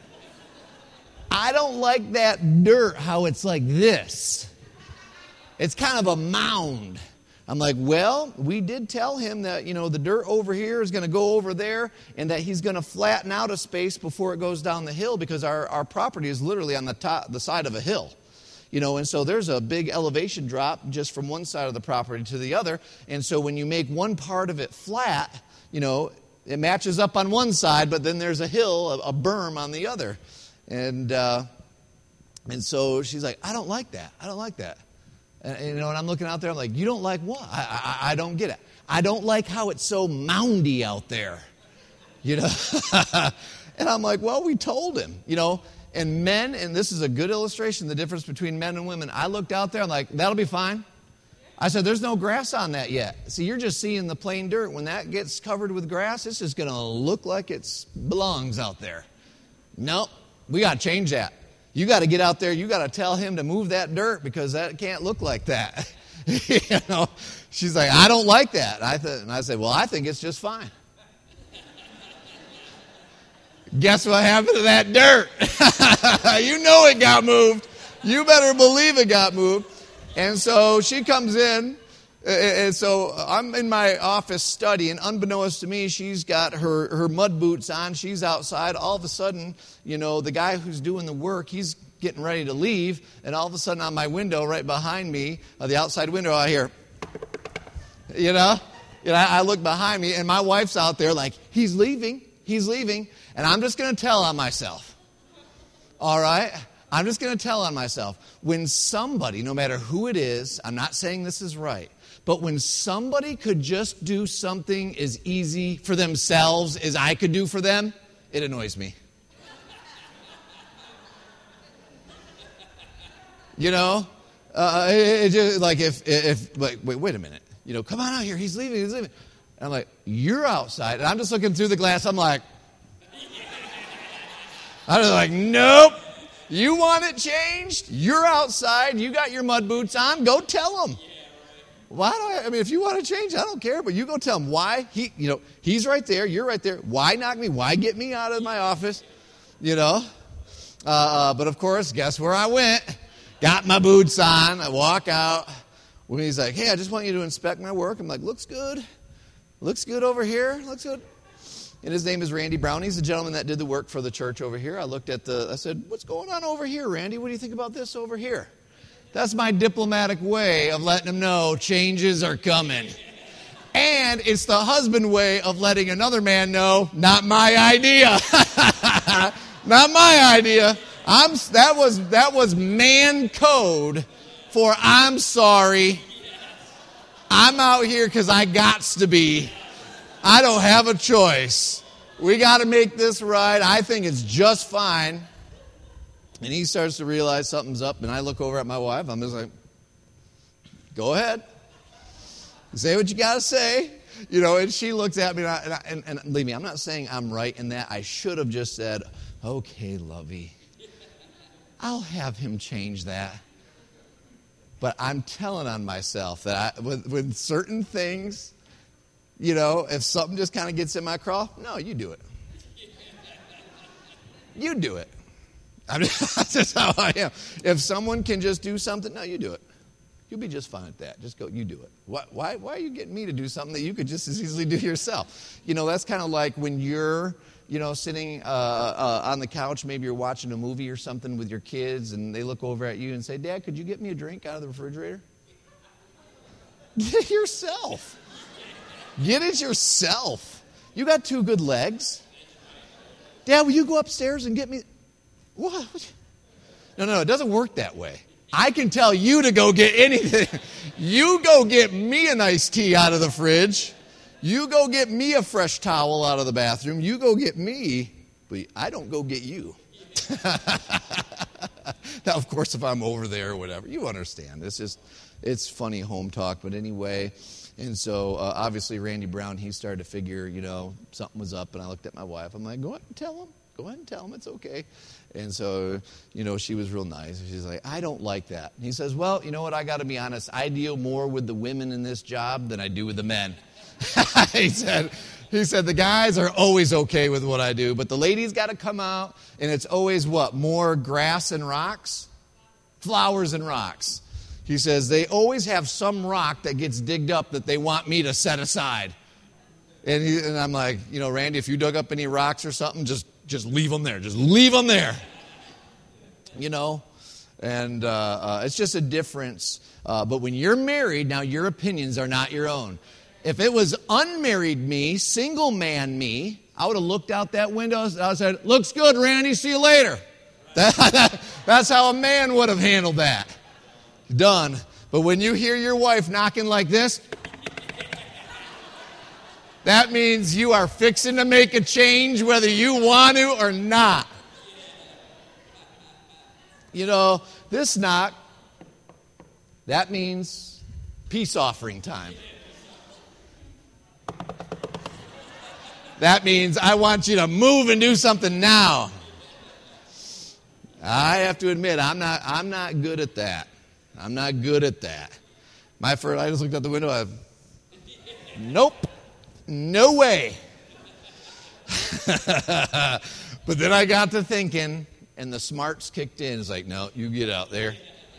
I don't like that dirt, how it's like this. It's kind of a mound. I'm like, well, we did tell him that, you know, the dirt over here is going to go over there and that he's going to flatten out a space before it goes down the hill because our, our property is literally on the top, the side of a hill. You know, and so there's a big elevation drop just from one side of the property to the other. And so when you make one part of it flat, you know, it matches up on one side, but then there's a hill, a, a berm on the other. And uh, and so she's like, I don't like that. I don't like that. And, and, you know, and I'm looking out there, I'm like, you don't like what? I, I, I don't get it. I don't like how it's so moundy out there. You know? And I'm like, well, we told him, you know. And men, and this is a good illustration, the difference between men and women. I looked out there, I'm like, that'll be fine. I said, there's no grass on that yet. See, you're just seeing the plain dirt. When that gets covered with grass, it's just going to look like it belongs out there. Nope, we got to change that. You got to get out there. You got to tell him to move that dirt because that can't look like that. You know, she's like, I don't like that. I th- and I said, well, I think it's just fine. Guess what happened to that dirt? You know it got moved. You better believe it got moved. And so she comes in, and so I'm in my office studying. Unbeknownst to me, she's got her, her mud boots on. She's outside. All of a sudden, you know, the guy who's doing the work, he's getting ready to leave. And all of a sudden on my window right behind me, uh, the outside window, I hear, you know, you know, I look behind me, and my wife's out there like, he's leaving, he's leaving. And I'm just going to tell on myself. All right? I'm just going to tell on myself. When somebody, no matter who it is, I'm not saying this is right, but when somebody could just do something as easy for themselves as I could do for them, it annoys me. You know? Uh, it, it just, like if, if like, wait, wait a minute. you know, come on out here. He's leaving. He's leaving. And I'm like, you're outside. And I'm just looking through the glass. I'm like, I was like, nope. You want it changed? You're outside. You got your mud boots on. Go tell him. Why do I, I mean, if you want to change, I don't care. But you go tell him why. He, you know, he's right there. You're right there. Why knock me? Why get me out of my office? You know. Uh, uh, but of course, guess where I went? Got my boots on. I walk out. When he's like, hey, I just want you to inspect my work. I'm like, looks good. Looks good over here. Looks good. And his name is Randy Brown. He's the gentleman that did the work for the church over here. I looked at the, I said, what's going on over here, Randy? What do you think about this over here? That's my diplomatic way of letting him know changes are coming. And it's the husband way of letting another man know, not my idea. Not my idea. I'm, that was, that was man code for I'm sorry. I'm out here because I gots to be. I don't have a choice. We got to make this right. I think it's just fine. And he starts to realize something's up, and I look over at my wife. I'm just like, go ahead. Say what you got to say. You know, and she looks at me, and, I, and, I, and, and believe me, I'm not saying I'm right in that. I should have just said, okay, lovey, I'll have him change that. But I'm telling on myself that I, with, with certain things, you know, if something just kind of gets in my craw, no, you do it. You do it. I'm just, that's just how I am. If someone can just do something, no, you do it. You'll be just fine at that. Just go, you do it. Why, why, why are you getting me to do something that you could just as easily do yourself? You know, that's kind of like when you're, you know, sitting uh, uh, on the couch, maybe you're watching a movie or something with your kids, and they look over at you and say, Dad, could you get me a drink out of the refrigerator? Get it yourself. Get it yourself. You got two good legs. Dad, will you go upstairs and get me... What? No, no, it doesn't work that way. I can tell you to go get anything. You go get me an iced tea out of the fridge. You go get me a fresh towel out of the bathroom. You go get me, but I don't go get you. Now, of course, if I'm over there or whatever, you understand. It's just, it's funny home talk. But anyway, and so uh, obviously Randy Brown, he started to figure, you know, something was up. And I looked at my wife. I'm like, go ahead and tell him. Go ahead and tell him it's okay. And so, you know, she was real nice. She's like, I don't like that. And he says, well, you know what? I got to be honest. I deal more with the women in this job than I do with the men. he said, he said, the guys are always okay with what I do, but the ladies got to come out, and it's always what? More grass and rocks? Flowers and rocks. He says, they always have some rock that gets digged up that they want me to set aside. And, he, and I'm like, you know, Randy, if you dug up any rocks or something, just Just leave them there. Just leave them there. You know? And uh, uh, it's just a difference. Uh, but when you're married, now your opinions are not your own. If it was unmarried me, single man me, I would have looked out that window and I said, looks good, Randy, see you later. That, that, that's how a man would have handled that. Done. But when you hear your wife knocking like this, that means you are fixing to make a change whether you want to or not. You know, this knock, that means peace offering time. That means I want you to move and do something now. I have to admit, I'm not, I'm not good at that. I'm not good at that. My first, I just looked out the window. I, nope. No way. But then I got to thinking, and the smarts kicked in. It's like, no, you get out there.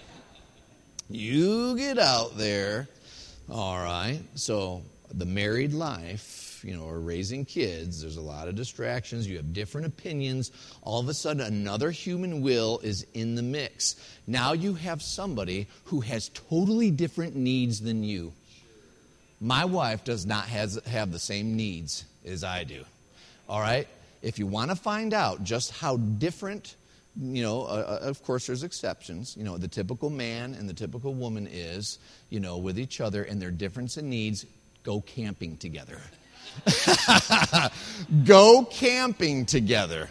You get out there. All right. So the married life, you know, or raising kids, there's a lot of distractions. You have different opinions. All of a sudden, another human will is in the mix. Now you have somebody who has totally different needs than you. My wife does not has, have the same needs as I do. All right? If you want to find out just how different, you know, uh, of course there's exceptions. You know, the typical man and the typical woman is, you know, with each other and their difference in needs, go camping together. Go camping together.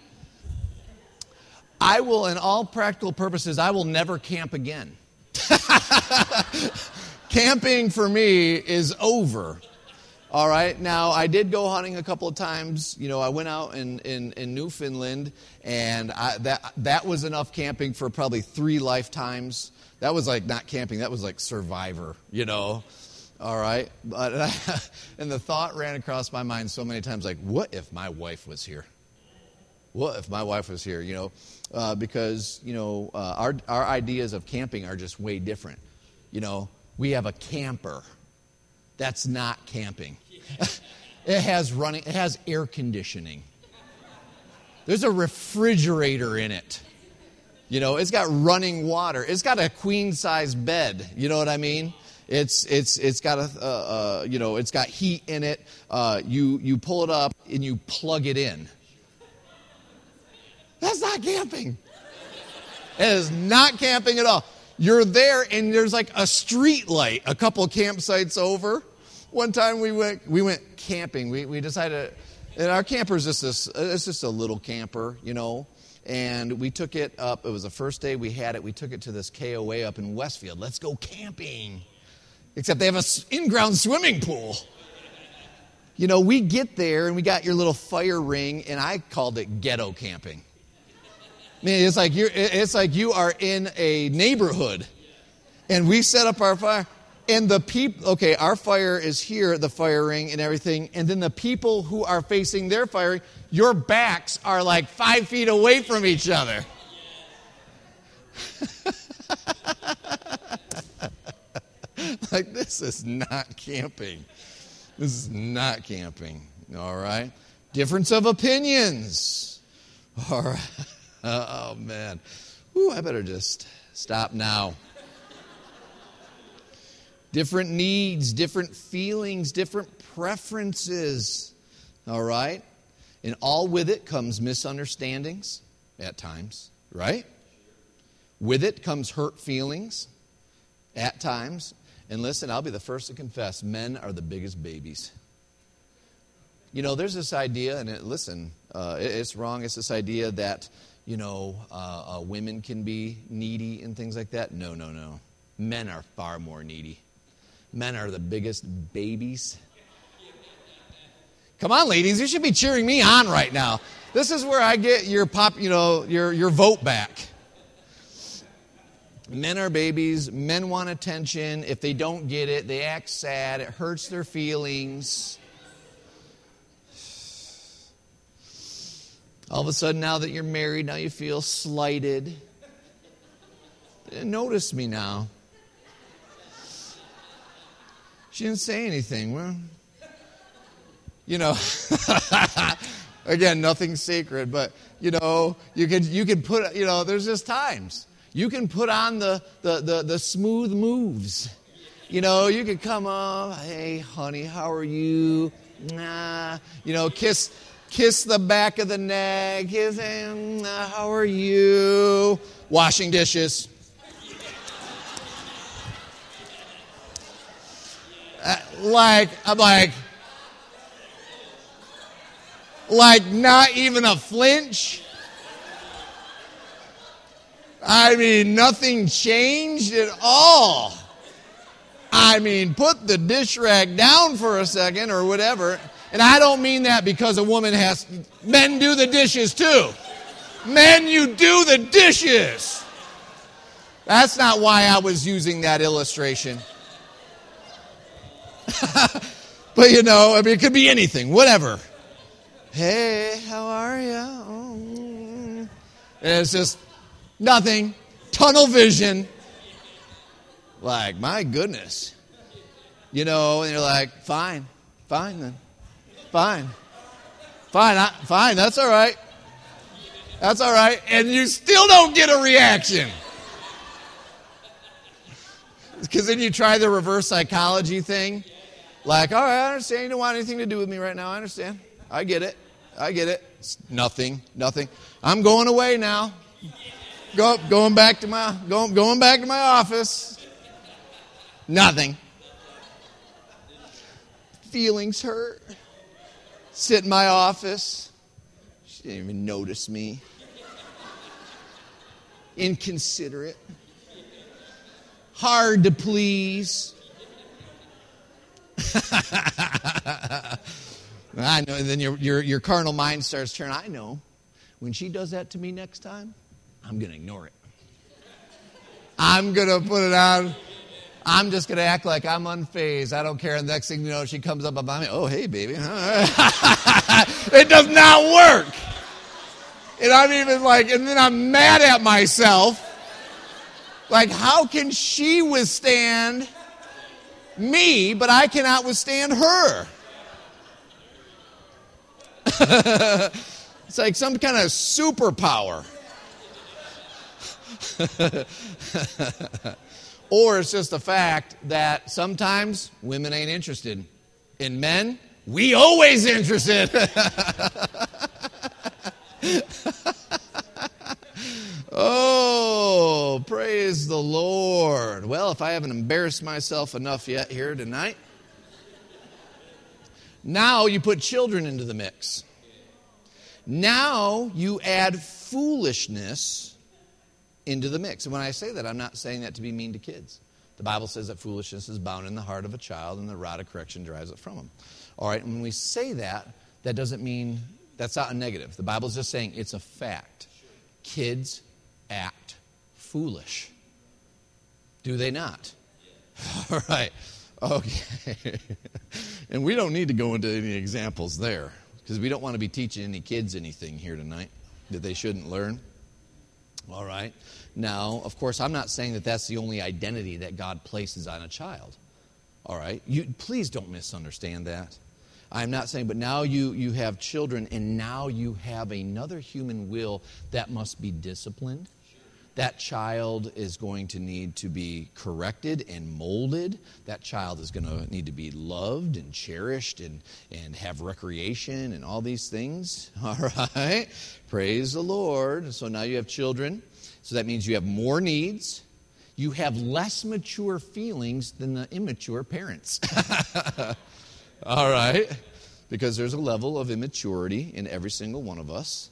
I will, in all practical purposes, I will never camp again. camping for me is over. All right. Now, I did go hunting a couple of times. You know, I went out in, in, in Newfoundland, and I, that that was enough camping for probably three lifetimes. That was like not camping. That was like Survivor, you know. All right. But and the thought ran across my mind so many times, like, what if my wife was here? What if my wife was here, you know? Uh, because, you know, uh, our our ideas of camping are just way different. You know, we have a camper. That's not camping. It has running, it has air conditioning. There's a refrigerator in it. You know, it's got running water. It's got a queen size bed. You know what I mean? It's it's it's got a uh, uh, you know, it's got heat in it. Uh, you you pull it up and you plug it in. That's not camping. It is not camping at all. You're there, and there's like a street light a couple campsites over. One time we went we went camping. We we decided, and our camper is just this. It's just a little camper, you know. And we took it up. It was the first day we had it. We took it to this K O A up in Westfield. Let's go camping. Except they have an in-ground swimming pool. You know, we get there, and we got your little fire ring, and I called it ghetto camping. I mean, it's like you're, it's like you are in a neighborhood, and we set up our fire, and the people, okay, our fire is here, the fire ring and everything, and then the people who are facing their fire ring, your backs are like five feet away from each other. Like, this is not camping. This is not camping, all right? Difference of opinions, all right? Oh, man. Ooh, I better just stop now. Different needs, different feelings, different preferences. All right? And all with it comes misunderstandings at times, right? With it comes hurt feelings at times. And listen, I'll be the first to confess, men are the biggest babies. You know, there's this idea, and it, listen, uh, it, it's wrong. It's this idea that, you know, uh, uh, women can be needy and things like that. No, no, no. Men are far more needy. Men are the biggest babies. Come on, ladies, you should be cheering me on right now. This is where I get your pop, you know, your your vote back. Men are babies. Men want attention. If they don't get it, they act sad. It hurts their feelings. All of a sudden, now that you're married, now you feel slighted. Notice me now. She didn't say anything. Well, you know, again, nothing sacred, but, you know, you can you can put, you know, there's just times. You can put on the, the, the, the smooth moves. You know, you can come up, hey, honey, how are you? Nah, you know, kiss kiss the back of the neck. Kiss him, nah, how are you? Washing dishes. Uh, like, I'm like, like not even a flinch. I mean, nothing changed at all. I mean, put the dish rag down for a second or whatever. And I don't mean that because a woman has... Men do the dishes too. Men, you do the dishes. That's not why I was using that illustration. But, you know, I mean, it could be anything, whatever. Hey, how are you? Oh. And it's just... nothing. Tunnel vision. Like, my goodness. You know, and you're like, fine. Fine then. Fine. Fine. I, fine. That's all right. That's all right. And you still don't get a reaction. Because then you try the reverse psychology thing. Like, all right, I understand. You don't want anything to do with me right now. I understand. I get it. I get it. It's nothing. Nothing. I'm going away now. Go, going back to my going, going back to my office. Nothing. Feelings hurt. Sit in my office. She didn't even notice me. Inconsiderate. Hard to please. I know, and then your, your, your carnal mind starts turning. I know. When she does that to me next time, I'm going to ignore it. I'm going to put it on. I'm just going to act like I'm unfazed. I don't care. And the next thing you know, she comes up behind me. Oh, hey, baby. It does not work. And I'm even like, and then I'm mad at myself. Like, how can she withstand me, but I cannot withstand her? It's like some kind of superpower. Or it's just the fact that sometimes women ain't interested. In men, we always interested. Oh, praise the Lord. Well, if I haven't embarrassed myself enough yet here tonight, now you put children into the mix. Now you add foolishness into the mix. And when I say that, I'm not saying that to be mean to kids. The Bible says that foolishness is bound in the heart of a child, and the rod of correction drives it from him. All right, and when we say that, that doesn't mean, that's not a negative. The Bible's just saying it's a fact. Kids act foolish. Do they not? All right. Okay. And we don't need to go into any examples there, because we don't want to be teaching any kids anything here tonight that they shouldn't learn. All right. Now, of course, I'm not saying that that's the only identity that God places on a child. All right. You please don't misunderstand that. I'm not saying, but now you, you have children, and now you have another human will that must be disciplined. That child is going to need to be corrected and molded. That child is going to need to be loved and cherished and, and have recreation and all these things. All right? Praise the Lord. So now you have children. So that means you have more needs. You have less mature feelings than the immature parents. All right? Because there's a level of immaturity in every single one of us.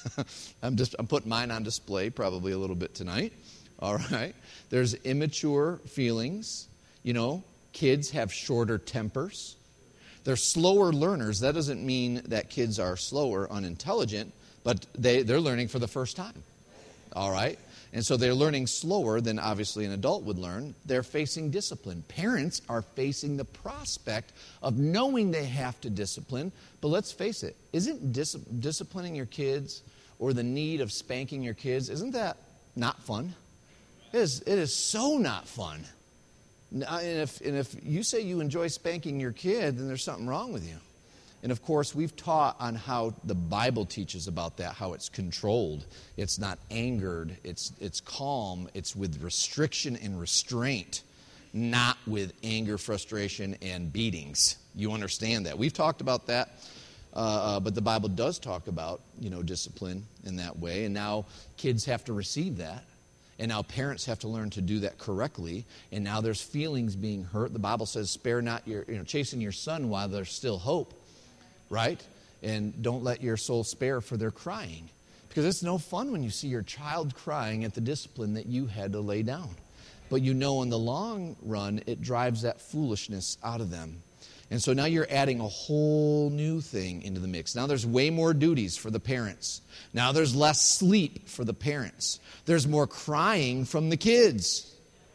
I'm just I'm putting mine on display probably a little bit tonight. All right. There's immature feelings. You know, kids have shorter tempers. They're slower learners. That doesn't mean that kids are slow or unintelligent, but they, they're learning for the first time. All right. And so they're learning slower than obviously an adult would learn. They're facing discipline. Parents are facing the prospect of knowing they have to discipline. But let's face it, isn't dis- disciplining your kids or the need of spanking your kids, isn't that not fun? It is, it is so not fun. And if, and if you say you enjoy spanking your kid, then there's something wrong with you. And of course, we've taught on how the Bible teaches about that, how it's controlled. It's not angered. It's it's calm. It's with restriction and restraint, not with anger, frustration, and beatings. You understand that. We've talked about that, uh, uh, but the Bible does talk about, you know, discipline in that way. And now kids have to receive that. And now parents have to learn to do that correctly. And now there's feelings being hurt. The Bible says, spare not your, you know, chasing your son while there's still hope. Right? And don't let your soul spare for their crying. Because it's no fun when you see your child crying at the discipline that you had to lay down. But you know in the long run, it drives that foolishness out of them. And so now you're adding a whole new thing into the mix. Now there's way more duties for the parents. Now there's less sleep for the parents. There's more crying from the kids.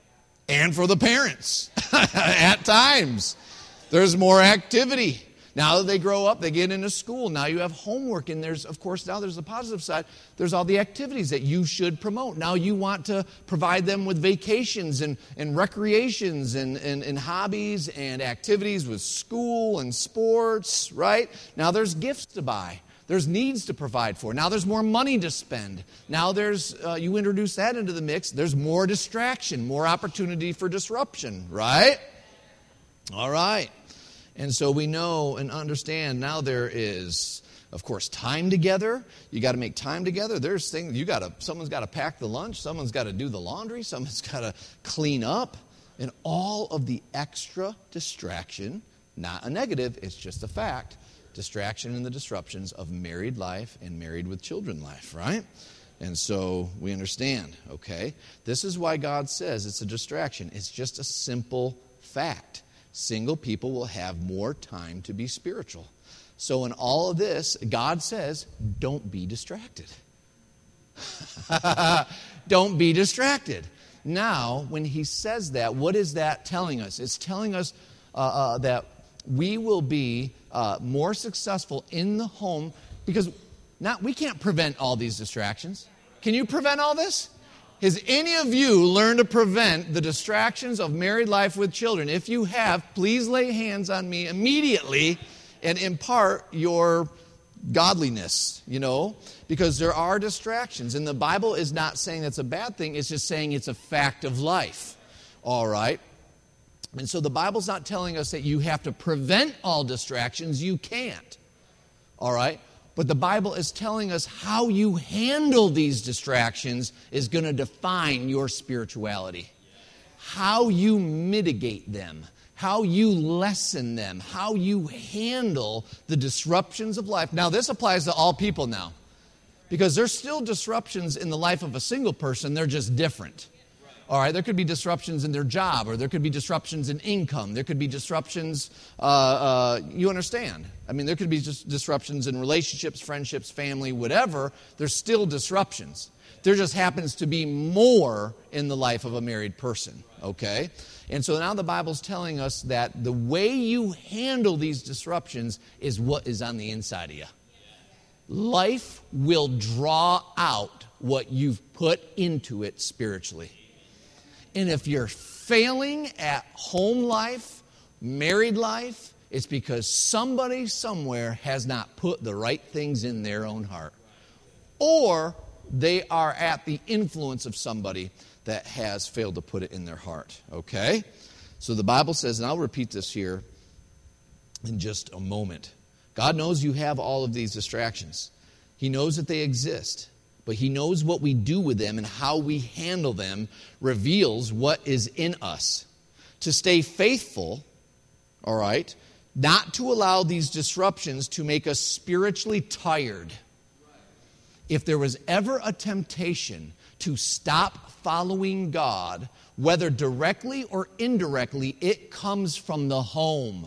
And for the parents. At times. There's more activity. Now that they grow up, they get into school. Now you have homework, and there's, of course, now there's the positive side. There's all the activities that you should promote. Now you want to provide them with vacations and, and recreations and, and, and hobbies and activities with school and sports, right? Now there's gifts to buy. There's needs to provide for. Now there's more money to spend. Now there's, uh, you introduce that into the mix, there's more distraction, more opportunity for disruption, right? All right. And so we know and understand now there is, of course, time together. You got to make time together. There's things you got to. Someone's got to pack the lunch. Someone's got to do the laundry. Someone's got to clean up, and all of the extra distraction. Not a negative. It's just a fact. Distraction and the disruptions of married life and married with children life, right? And so we understand. Okay, this is why God says it's a distraction. It's just a simple fact. single people will have more time to be spiritual. So in all of this, God says, don't be distracted. Don't be distracted. Now, when he says that, what is that telling us? It's telling us uh, uh, that we will be uh, more successful in the home because not we can't prevent all these distractions. Can you prevent all this? Has any of you learned to prevent the distractions of married life with children? If you have, please lay hands on me immediately and impart your godliness, you know, because there are distractions. And the Bible is not saying that's a bad thing. It's just saying it's a fact of life. All right? And so the Bible's not telling us that you have to prevent all distractions. You can't. All right? But the Bible is telling us how you handle these distractions is going to define your spirituality. How you mitigate them. How you lessen them, how you handle the disruptions of life. Now, this applies to all people now, because there's still disruptions in the life of a single person. They're just different. All right, there could be disruptions in their job, or there could be disruptions in income. There could be disruptions, uh, uh, you understand. I mean, there could be just disruptions in relationships, friendships, family, whatever. There's still disruptions. There just happens to be more in the life of a married person, okay? And so now the Bible's telling us that the way you handle these disruptions is what is on the inside of you. Life will draw out what you've put into it spiritually. And if you're failing at home life, married life, it's because somebody somewhere has not put the right things in their own heart. Or they are at the influence of somebody that has failed to put it in their heart. Okay? So the Bible says, and I'll repeat this here in just a moment. God knows you have all of these distractions. He knows that they exist. But He knows what we do with them and how we handle them reveals what is in us. To stay faithful, all right, not to allow these disruptions to make us spiritually tired. If there was ever a temptation to stop following God, whether directly or indirectly, it comes from the home.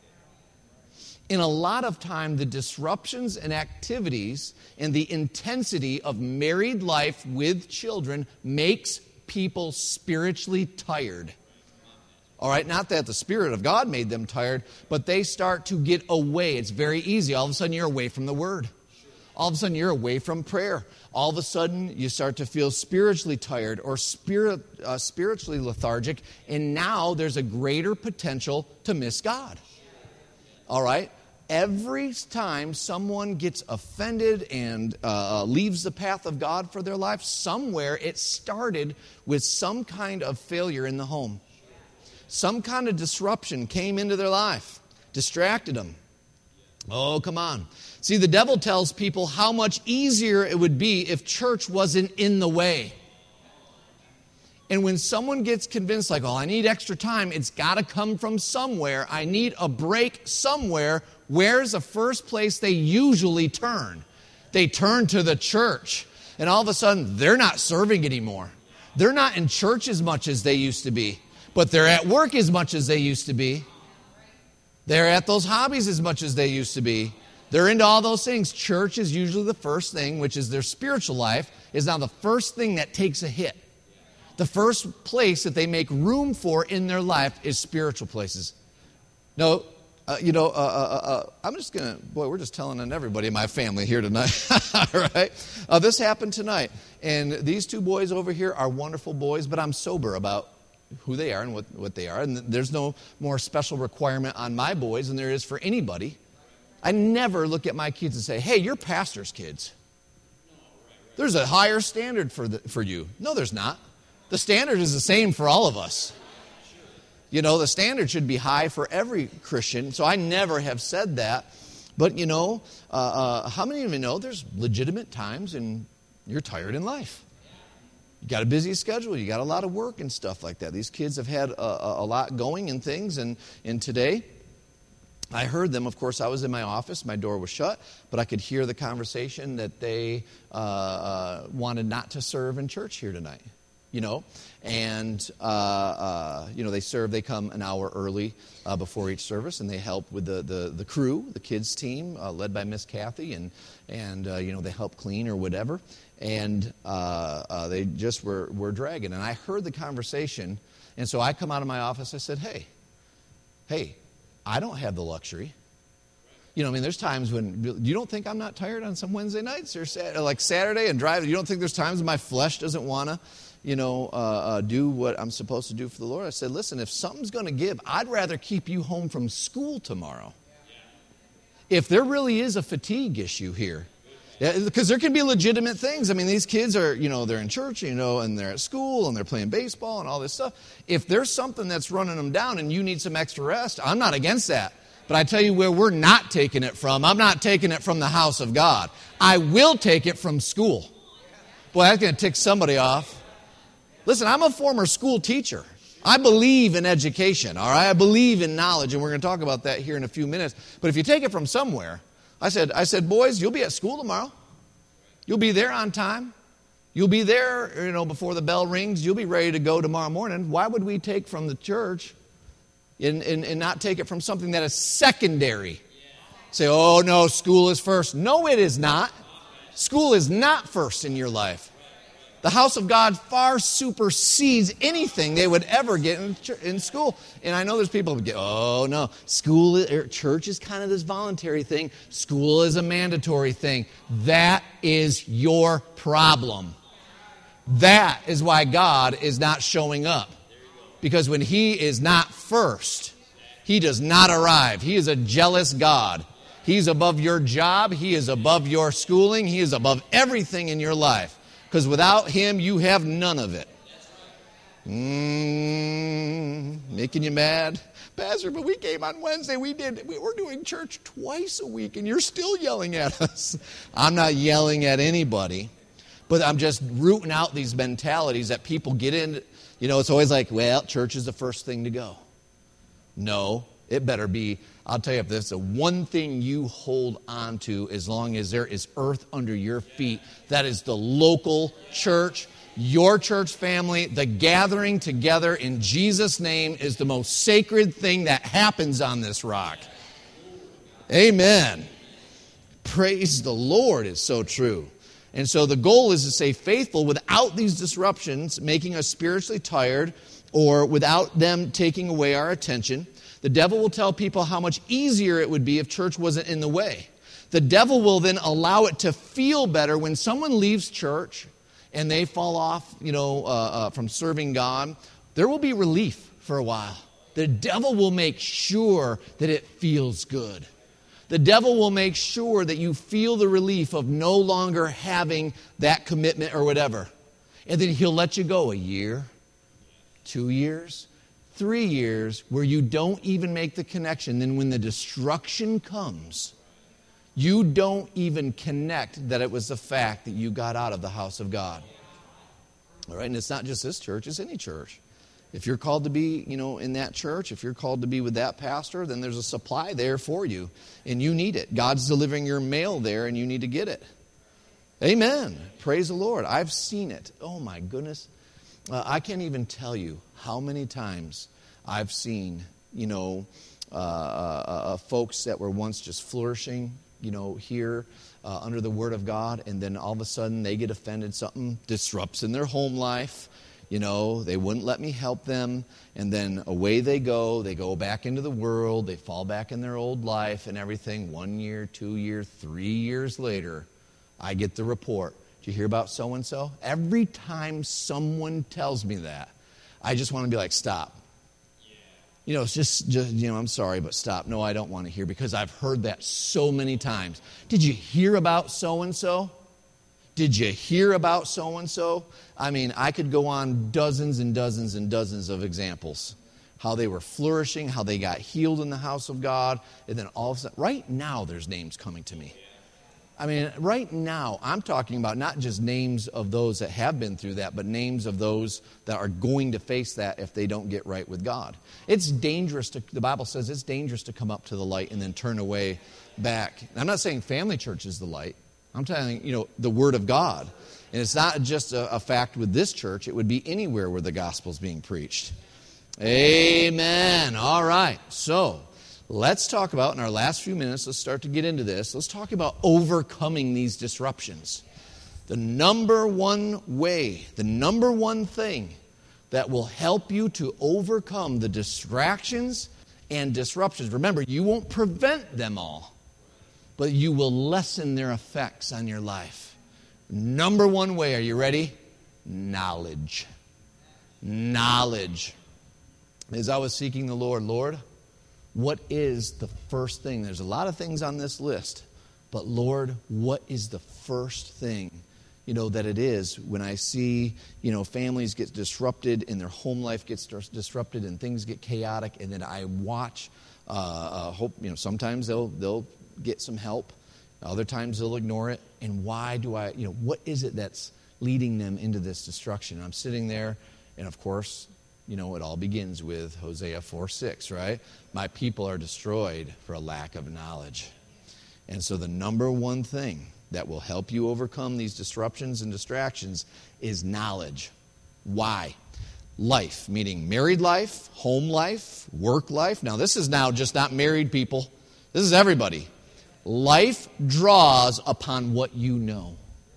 In a lot of time, the disruptions and activities and the intensity of married life with children makes people spiritually tired. All right, not that the Spirit of God made them tired, but they start to get away. It's very easy. All of a sudden, you're away from the Word. All of a sudden, you're away from prayer. All of a sudden, you start to feel spiritually tired or spirit, uh, spiritually lethargic, and now there's a greater potential to miss God. All right? Every time someone gets offended and uh, leaves the path of God for their life, somewhere it started with some kind of failure in the home. Some kind of disruption came into their life, distracted them. Oh, come on. See, the devil tells people how much easier it would be if church wasn't in the way. And when someone gets convinced, like, oh, I need extra time, it's got to come from somewhere. I need a break somewhere. Where's the first place they usually turn? They turn to the church. And all of a sudden, they're not serving anymore. They're not in church as much as they used to be. But they're at work as much as they used to be. They're at those hobbies as much as they used to be. They're into all those things. Church is usually the first thing, which is their spiritual life, is now the first thing that takes a hit. The first place that they make room for in their life is spiritual places. No, uh, you know, uh, uh, uh, I'm just going to, boy, we're just telling on everybody in my family here tonight. All right? Uh, this happened tonight. And these two boys over here are wonderful boys, but I'm sober about who they are and what, what they are. And there's no more special requirement on my boys than there is for anybody. I never look at my kids and say, hey, you're pastor's kids. There's a higher standard for the, for you. No, there's not. The standard is the same for all of us. You know, the standard should be high for every Christian. So I never have said that. But, you know, uh, uh, how many of you know there's legitimate times and you're tired in life? You got a busy schedule. You got a lot of work and stuff like that. These kids have had a, a, a lot going and things. And, and today, I heard them. Of course, I was in my office. My door was shut. But I could hear the conversation that they uh, uh, wanted not to serve in church here tonight. you know. And, uh, uh, you know, they serve, they come an hour early uh, before each service, and they help with the, the, the crew, the kids team, uh, led by Miss Kathy, and, and uh, you know, they help clean or whatever. And uh, uh, they just were, were dragging. And I heard the conversation, and so I come out of my office, I said, hey, hey, I don't have the luxury. You know, I mean, there's times when, you don't think I'm not tired on some Wednesday nights or Saturday, like Saturday and drive? You don't think there's times when my flesh doesn't want to, you know, uh, uh, do what I'm supposed to do for the Lord? I said, listen, if something's going to give, I'd rather keep you home from school tomorrow. If there really is a fatigue issue here, because there can be legitimate things. I mean, these kids are, you know, they're in church, you know, and they're at school, and they're playing baseball and all this stuff. If there's something that's running them down and you need some extra rest, I'm not against that. But I tell you where we're not taking it from. I'm not taking it from the house of God. I will take it from school. Boy, that's going to tick somebody off. Listen, I'm a former school teacher. I believe in education, all right? I believe in knowledge, and we're going to talk about that here in a few minutes. But if you take it from somewhere, I said, I said, boys, you'll be at school tomorrow. You'll be there on time. You'll be there, you know, before the bell rings. You'll be ready to go tomorrow morning. Why would we take from the church and, and, and not take it from something that is secondary? Say, oh, no, school is first. No, it is not. School is not first in your life. The house of God far supersedes anything they would ever get in, in school. And I know there's people who get, oh, no, school, or church is kind of this voluntary thing. School is a mandatory thing. That is your problem. That is why God is not showing up. Because when He is not first, He does not arrive. He is a jealous God. He's above your job. He is above your schooling. He is above everything in your life. Because without Him, you have none of it. Mm, making you mad? Pastor, but we came on Wednesday. We did. We were doing church twice a week, and you're still yelling at us. I'm not yelling at anybody, but I'm just rooting out these mentalities that people get in. You know, it's always like, well, church is the first thing to go. No, it better be. I'll tell you, if there's the one thing you hold on to as long as there is earth under your feet, that is the local church, your church family. The gathering together in Jesus' name is the most sacred thing that happens on this rock. Amen. Praise the Lord. It's so true. And so the goal is to stay faithful without these disruptions, making us spiritually tired, or without them taking away our attention. The devil will tell people how much easier it would be if church wasn't in the way. The devil will then allow it to feel better when someone leaves church and they fall off, you know, uh, uh, from serving God. There will be relief for a while. The devil will make sure that it feels good. The devil will make sure that you feel the relief of no longer having that commitment or whatever. And then he'll let you go a year, two years, three years where you don't even make the connection. Then when the destruction comes, you don't even connect that it was the fact that you got out of the house of God. All right, and it's not just this church, it's any church. If you're called to be, you know, in that church, if you're called to be with that pastor, then there's a supply there for you, and you need it. God's delivering your mail there, and you need to get it. Amen. Praise the Lord. I've seen it. Oh, my goodness. Uh, I can't even tell you how many times I've seen, you know, uh, uh, uh, folks that were once just flourishing, you know, here uh, under the Word of God, and then all of a sudden they get offended. Something disrupts in their home life. You know, they wouldn't let me help them, and then away they go. They go back into the world. They fall back in their old life and everything. One year, two years, three years later, I get the report. Did you hear about so-and-so? Every time someone tells me that, I just want to be like, stop. Yeah. You know, it's just, just, you know, I'm sorry, but stop. No, I don't want to hear, because I've heard that so many times. Did you hear about so-and-so? Did you hear about so-and-so? I mean, I could go on dozens and dozens and dozens of examples. How they were flourishing, how they got healed in the house of God, and then all of a sudden, right now there's names coming to me. I mean, right now, I'm talking about not just names of those that have been through that, but names of those that are going to face that if they don't get right with God. It's dangerous to, the Bible says it's dangerous to come up to the light and then turn away back. I'm not saying family church is the light. I'm telling you, you know, the Word of God And it's not just a, a fact with this church. It would be anywhere where the gospel's being preached. Amen. All right. So let's talk about, in our last few minutes, let's start to get into this. Let's talk about overcoming these disruptions. The number one way, the number one thing that will help you to overcome the distractions and disruptions. Remember, you won't prevent them all, but you will lessen their effects on your life. Number one way, are you ready? Knowledge. Knowledge. As I was seeking the Lord, Lord, what is the first thing? There's a lot of things on this list, but Lord, what is the first thing, you know, that it is when I see, you know, families get disrupted and their home life gets disrupted and things get chaotic, and then I watch, uh, uh, hope, you know, sometimes they'll they'll get some help. Other times they'll ignore it. And why do I, you know, what is it that's leading them into this destruction? I'm sitting there, and of course, you know, it all begins with Hosea four six, right? My people are destroyed for a lack of knowledge. And so the number one thing that will help you overcome these disruptions and distractions is knowledge. Why? Life, meaning married life, home life, work life. Now, this is now just not married people. This is everybody. Life draws upon what you know.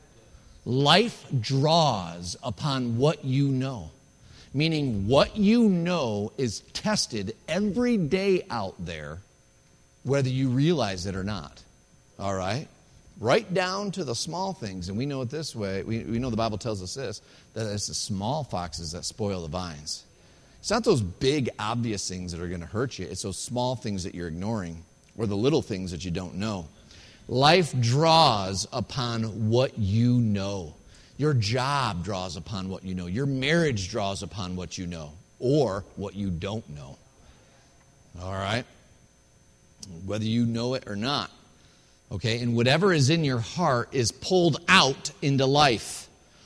Life draws upon what you know. Meaning what you know is tested every day out there, whether you realize it or not. All right? Right down to the small things. And we know it this way. We, we know the Bible tells us this, that it's the small foxes that spoil the vines. It's not those big, obvious things that are going to hurt you. It's those small things that you're ignoring, or the little things that you don't know. Life draws upon what you know. Your job draws upon what you know. Your marriage draws upon what you know, or what you don't know. All right? Whether you know it or not. Okay? And whatever is in your heart is pulled out into life.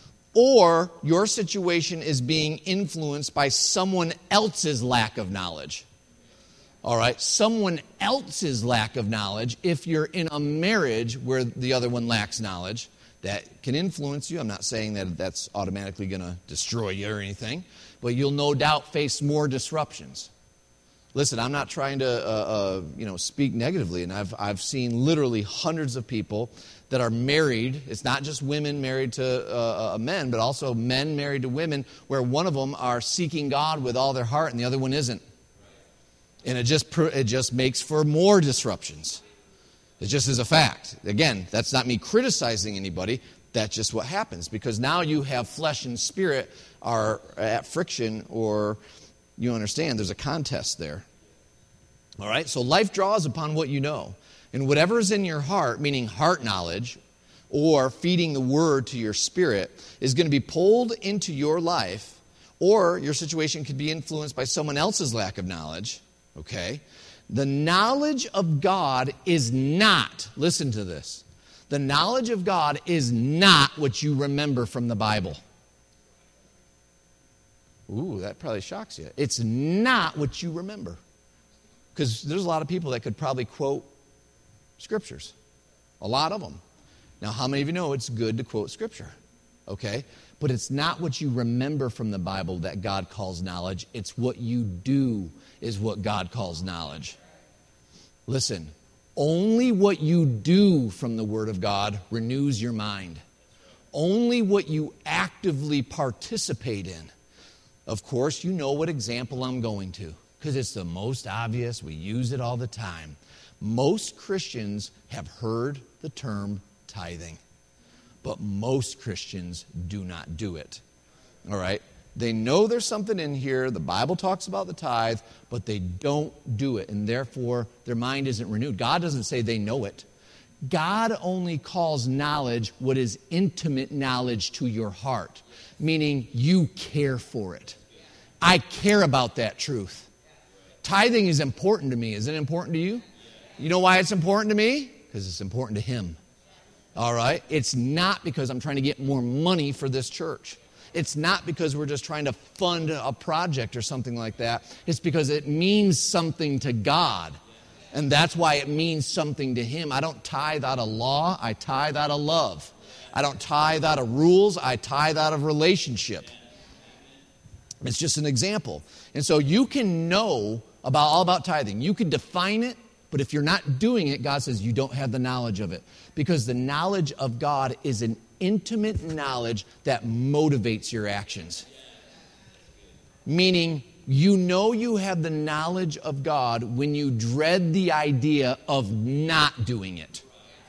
Or your situation is being influenced by someone else's lack of knowledge. All right, someone else's lack of knowledge. If you're in a marriage where the other one lacks knowledge, that can influence you. I'm not saying that that's automatically going to destroy you or anything, but you'll no doubt face more disruptions. Listen, I'm not trying to, uh, uh, you know, speak negatively, and I've I've seen literally hundreds of people that are married. It's not just women married to uh, uh, men, but also men married to women, where one of them are seeking God with all their heart, and the other one isn't. And it just it just makes for more disruptions. It just is a fact. Again, that's not me criticizing anybody. That's just what happens. Because now you have flesh and spirit are at friction, or you understand there's a contest there. All right? So life draws upon what you know. And whatever is in your heart, meaning heart knowledge, or feeding the word to your spirit, is going to be pulled into your life, or your situation could be influenced by someone else's lack of knowledge. Okay? The knowledge of God is not, listen to this, the knowledge of God is not what you remember from the Bible. Ooh, that probably shocks you. It's not what you remember. Because there's a lot of people that could probably quote scriptures. A lot of them. Now, how many of you know it's good to quote scripture? Okay? But it's not what you remember from the Bible that God calls knowledge. It's what you do is what God calls knowledge. Listen, only what you do from the Word of God renews your mind. Only what you actively participate in. Of course, you know what example I'm going to, because it's the most obvious. We use it all the time. Most Christians have heard the term tithing, but most Christians do not do it. All right? They know there's something in here. The Bible talks about the tithe, but they don't do it, and therefore their mind isn't renewed. God doesn't say they know it. God only calls knowledge what is intimate knowledge to your heart, meaning you care for it. I care about that truth. Tithing is important to me. Is it important to you? You know why it's important to me? Because it's important to Him. All right? It's not because I'm trying to get more money for this church. It's not because we're just trying to fund a project or something like that. It's because it means something to God. And that's why it means something to him. I don't tithe out of law, I tithe out of love. I don't tithe out of rules, I tithe out of relationship. It's just an example. And so you can know about all about tithing. You can define it, but if you're not doing it, God says you don't have the knowledge of it. Because the knowledge of God is an intimate knowledge that motivates your actions. Meaning, you know you have the knowledge of God when you dread the idea of not doing it.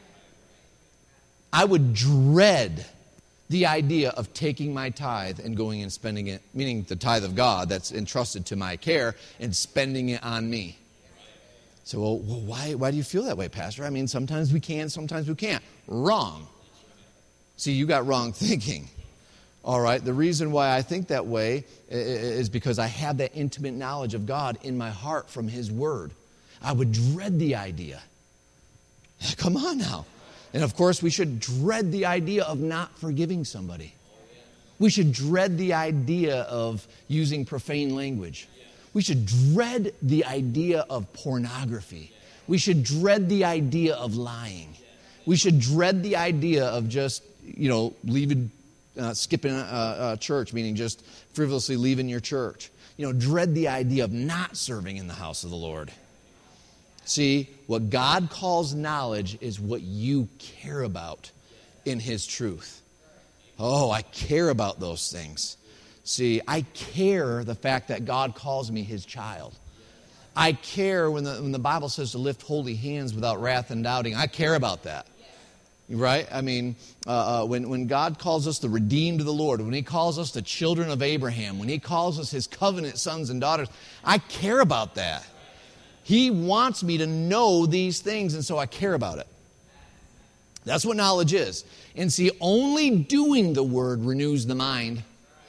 I would dread the idea of taking my tithe and going and spending it, meaning the tithe of God that's entrusted to my care, and spending it on me. So, well, well why, why do you feel that way, Pastor? I mean, sometimes we can, sometimes we can't. Wrong. See, you got wrong thinking. All right, the reason why I think that way is because I have that intimate knowledge of God in my heart from His Word. I would dread the idea. Come on now. And of course, we should dread the idea of not forgiving somebody. We should dread the idea of using profane language. We should dread the idea of pornography. We should dread the idea of lying. We should dread the idea of just, you know, leaving Uh, skipping a, a church, meaning just frivolously leaving your church. You know, dread the idea of not serving in the house of the Lord. See, what God calls knowledge is what you care about in His truth. Oh, I care about those things. See, I care the fact that God calls me His child. I care when the, when the Bible says to lift holy hands without wrath and doubting. I care about that. Right? I mean, uh, uh, when, when God calls us the redeemed of the Lord, when He calls us the children of Abraham, when He calls us His covenant sons and daughters, I care about that. He wants me to know these things, and so I care about it. That's what knowledge is. And see, only doing the Word renews the mind.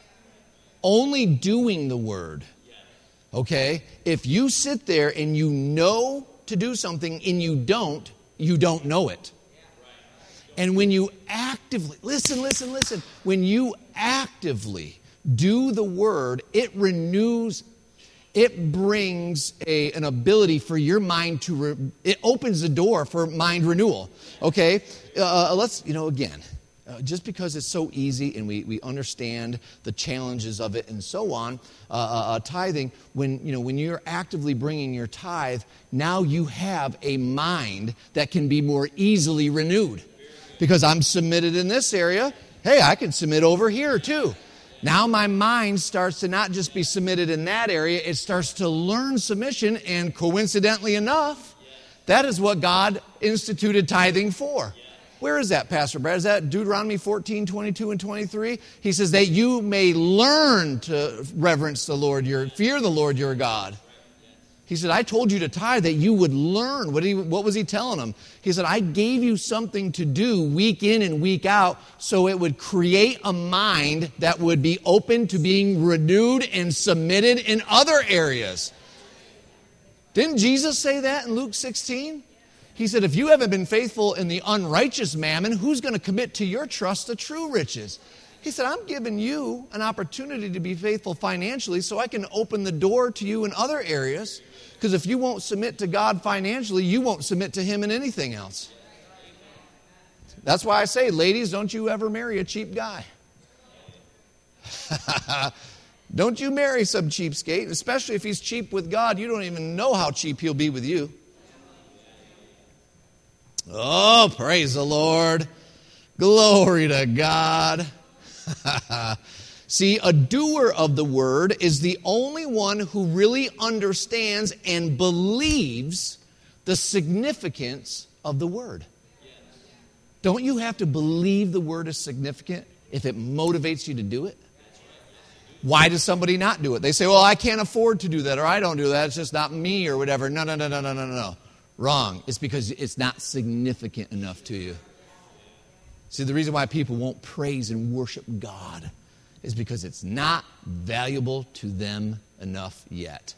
Only doing the Word. Okay? If you sit there and you know to do something and you don't, you don't know it. And when you actively, listen, listen, listen, when you actively do the Word, it renews, it brings a, an ability for your mind to, re, it opens the door for mind renewal, okay? Uh, let's, you know, again, uh, just because it's so easy and we, we understand the challenges of it and so on, uh, uh, tithing, when, you know, when you're actively bringing your tithe, now you have a mind that can be more easily renewed. Because I'm submitted in this area, hey, I can submit over here too. Now my mind starts to not just be submitted in that area, it starts to learn submission, and coincidentally enough, that is what God instituted tithing for. Where is that, Pastor Brad? Is that Deuteronomy fourteen, twenty-two, and twenty-three? He says that you may learn to reverence the Lord, your fear the Lord your God. He said, I told you to tithe that you would learn. What, he, what was he telling them? He said, I gave you something to do week in and week out so it would create a mind that would be open to being renewed and submitted in other areas. Didn't Jesus say that in Luke sixteen? He said, if you haven't been faithful in the unrighteous mammon, who's going to commit to your trust the true riches? He said, I'm giving you an opportunity to be faithful financially so I can open the door to you in other areas. Because if you won't submit to God financially, you won't submit to Him in anything else. That's why I say, ladies, don't you ever marry a cheap guy. Don't you marry some cheapskate, especially if he's cheap with God. You don't even know how cheap he'll be with you. Oh, praise the Lord. Glory to God. See, a doer of the word is the only one who really understands and believes the significance of the word. Don't you have to believe the word is significant if it motivates you to do it? Why does somebody not do it? They say, well, I can't afford to do that, or I don't do that. It's just not me, or whatever. No, no, no, no, no, no, no. Wrong. It's because it's not significant enough to you. See, the reason why people won't praise and worship God is because it's not valuable to them enough yet.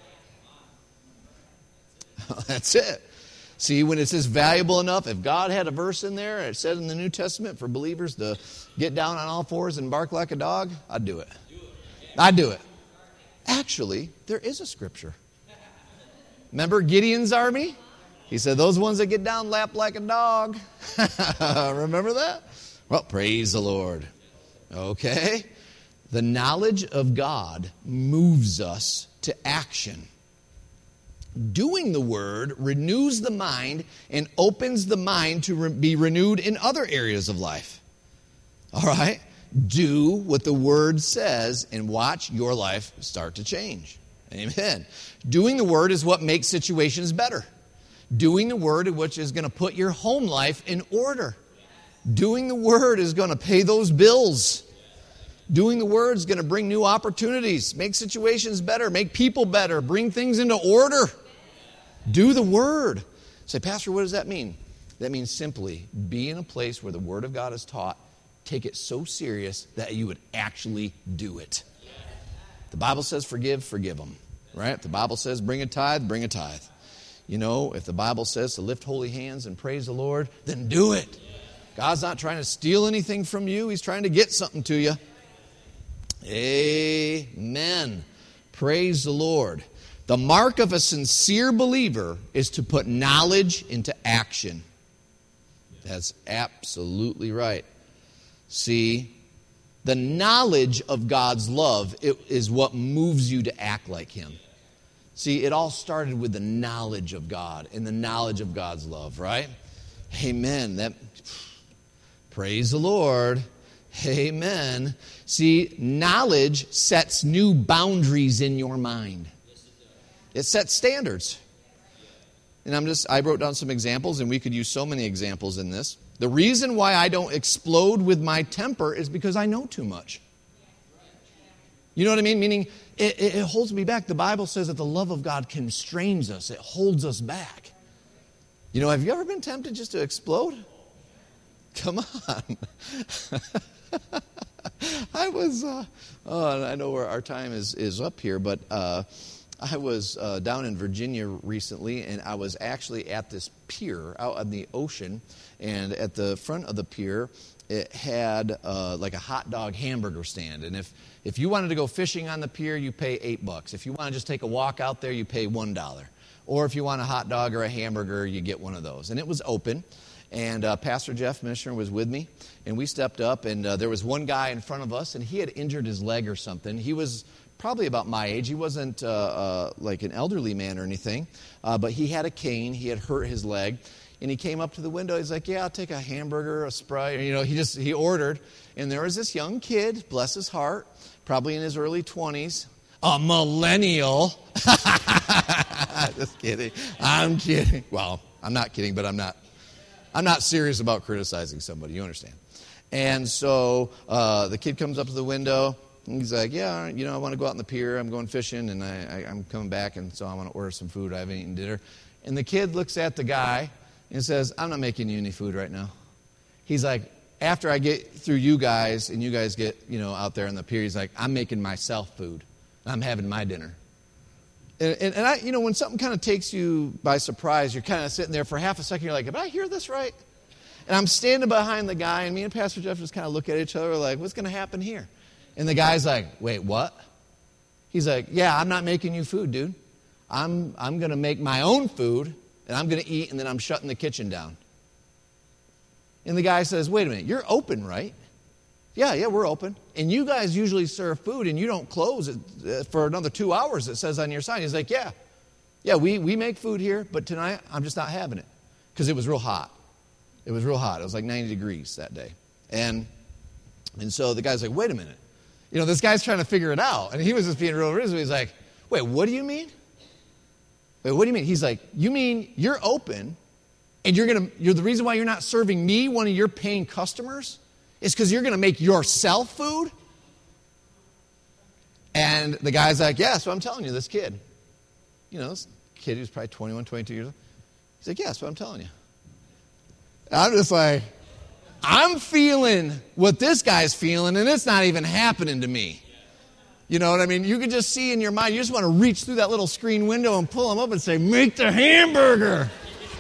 That's it. See, when it says valuable enough, if God had a verse in there, it said in the New Testament for believers to get down on all fours and bark like a dog, I'd do it. I'd do it. Actually, there is a scripture. Remember Gideon's army? He said, those ones that get down lap like a dog. Remember that? Well, praise the Lord. Okay. The knowledge of God moves us to action. Doing the word renews the mind and opens the mind to re- be renewed in other areas of life. All right? Do what the word says and watch your life start to change. Amen. Doing the word is what makes situations better. Doing the word, which is going to put your home life in order. Doing the word is going to pay those bills. Doing the word is going to bring new opportunities, make situations better, make people better, bring things into order. Do the word. Say, Pastor, what does that mean? That means simply be in a place where the word of God is taught, take it so serious that you would actually do it. The Bible says forgive, forgive them. Right? If the Bible says bring a tithe, bring a tithe. You know, if the Bible says to lift holy hands and praise the Lord, then do it. God's not trying to steal anything from you. He's trying to get something to you. Amen. Praise the Lord. The mark of a sincere believer is to put knowledge into action. That's absolutely right. See, the knowledge of God's love is what moves you to act like Him. See, it all started with the knowledge of God and the knowledge of God's love, right? Amen. That, praise the Lord. Amen. See, knowledge sets new boundaries in your mind. It sets standards. And I'm just, I wrote down some examples, and we could use so many examples in this. The reason why I don't explode with my temper is because I know too much. You know what I mean? Meaning, it, it, it holds me back. The Bible says that the love of God constrains us. It holds us back. You know, have you ever been tempted just to explode? Come on. I was, uh, oh, I know where our time is, is up here, but uh, I was uh, down in Virginia recently, and I was actually at this pier out on the ocean, and at the front of the pier, it had uh, like a hot dog hamburger stand. And if, if you wanted to go fishing on the pier, you pay eight bucks. If you want to just take a walk out there, you pay one dollar. Or if you want a hot dog or a hamburger, you get one of those. And it was open. And uh, Pastor Jeff Missioner was with me, and we stepped up, and uh, there was one guy in front of us, and he had injured his leg or something. He was probably about my age. He wasn't uh, uh, like an elderly man or anything, uh, but he had a cane. He had hurt his leg, and he came up to the window. He's like, yeah, I'll take a hamburger, a Sprite. You know, he just, he ordered, and there was this young kid, bless his heart, probably in his early twenties, a millennial. Just kidding. I'm kidding. Well, I'm not kidding, but I'm not. I'm not serious about criticizing somebody, you understand. And so uh, the kid comes up to the window, and he's like, yeah, you know, I want to go out on the pier. I'm going fishing, and I, I, I'm coming back, and so I want to order some food. I haven't eaten dinner. And the kid looks at the guy and says, I'm not making you any food right now. He's like, after I get through you guys, and you guys get, you know, out there on the pier, he's like, I'm making myself food. I'm having my dinner. And, and, and I, you know, when something kind of takes you by surprise, you're kind of sitting there for half a second, you're like, did I hear this right? And I'm standing behind the guy, and me and Pastor Jeff just kind of look at each other like, what's going to happen here? And the guy's like, wait, what? He's like, yeah, I'm not making you food, dude. I'm, I'm going to make my own food, and I'm going to eat, and then I'm shutting the kitchen down. And the guy says, wait a minute, you're open, right? Yeah, yeah, we're open. And you guys usually serve food, and you don't close it for another two hours, it says on your sign. He's like, yeah, yeah, we, we make food here, but tonight I'm just not having it because it was real hot. It was real hot. It was like ninety degrees that day. And and so the guy's like, wait a minute. You know, this guy's trying to figure it out. And he was just being real reasonable. He's like, wait, what do you mean? Wait, what do you mean? He's like, you mean you're open, and you're gonna you're the reason why you're not serving me, one of your paying customers? It's because you're going to make yourself food? And the guy's like, yeah, so I'm telling you, this kid. You know, this kid who's probably twenty-one, twenty-two years old. He's like, yeah, that's what I'm telling you. And I'm just like, I'm feeling what this guy's feeling, and it's not even happening to me. You know what I mean? You can just see in your mind, you just want to reach through that little screen window and pull him up and say, make the hamburger.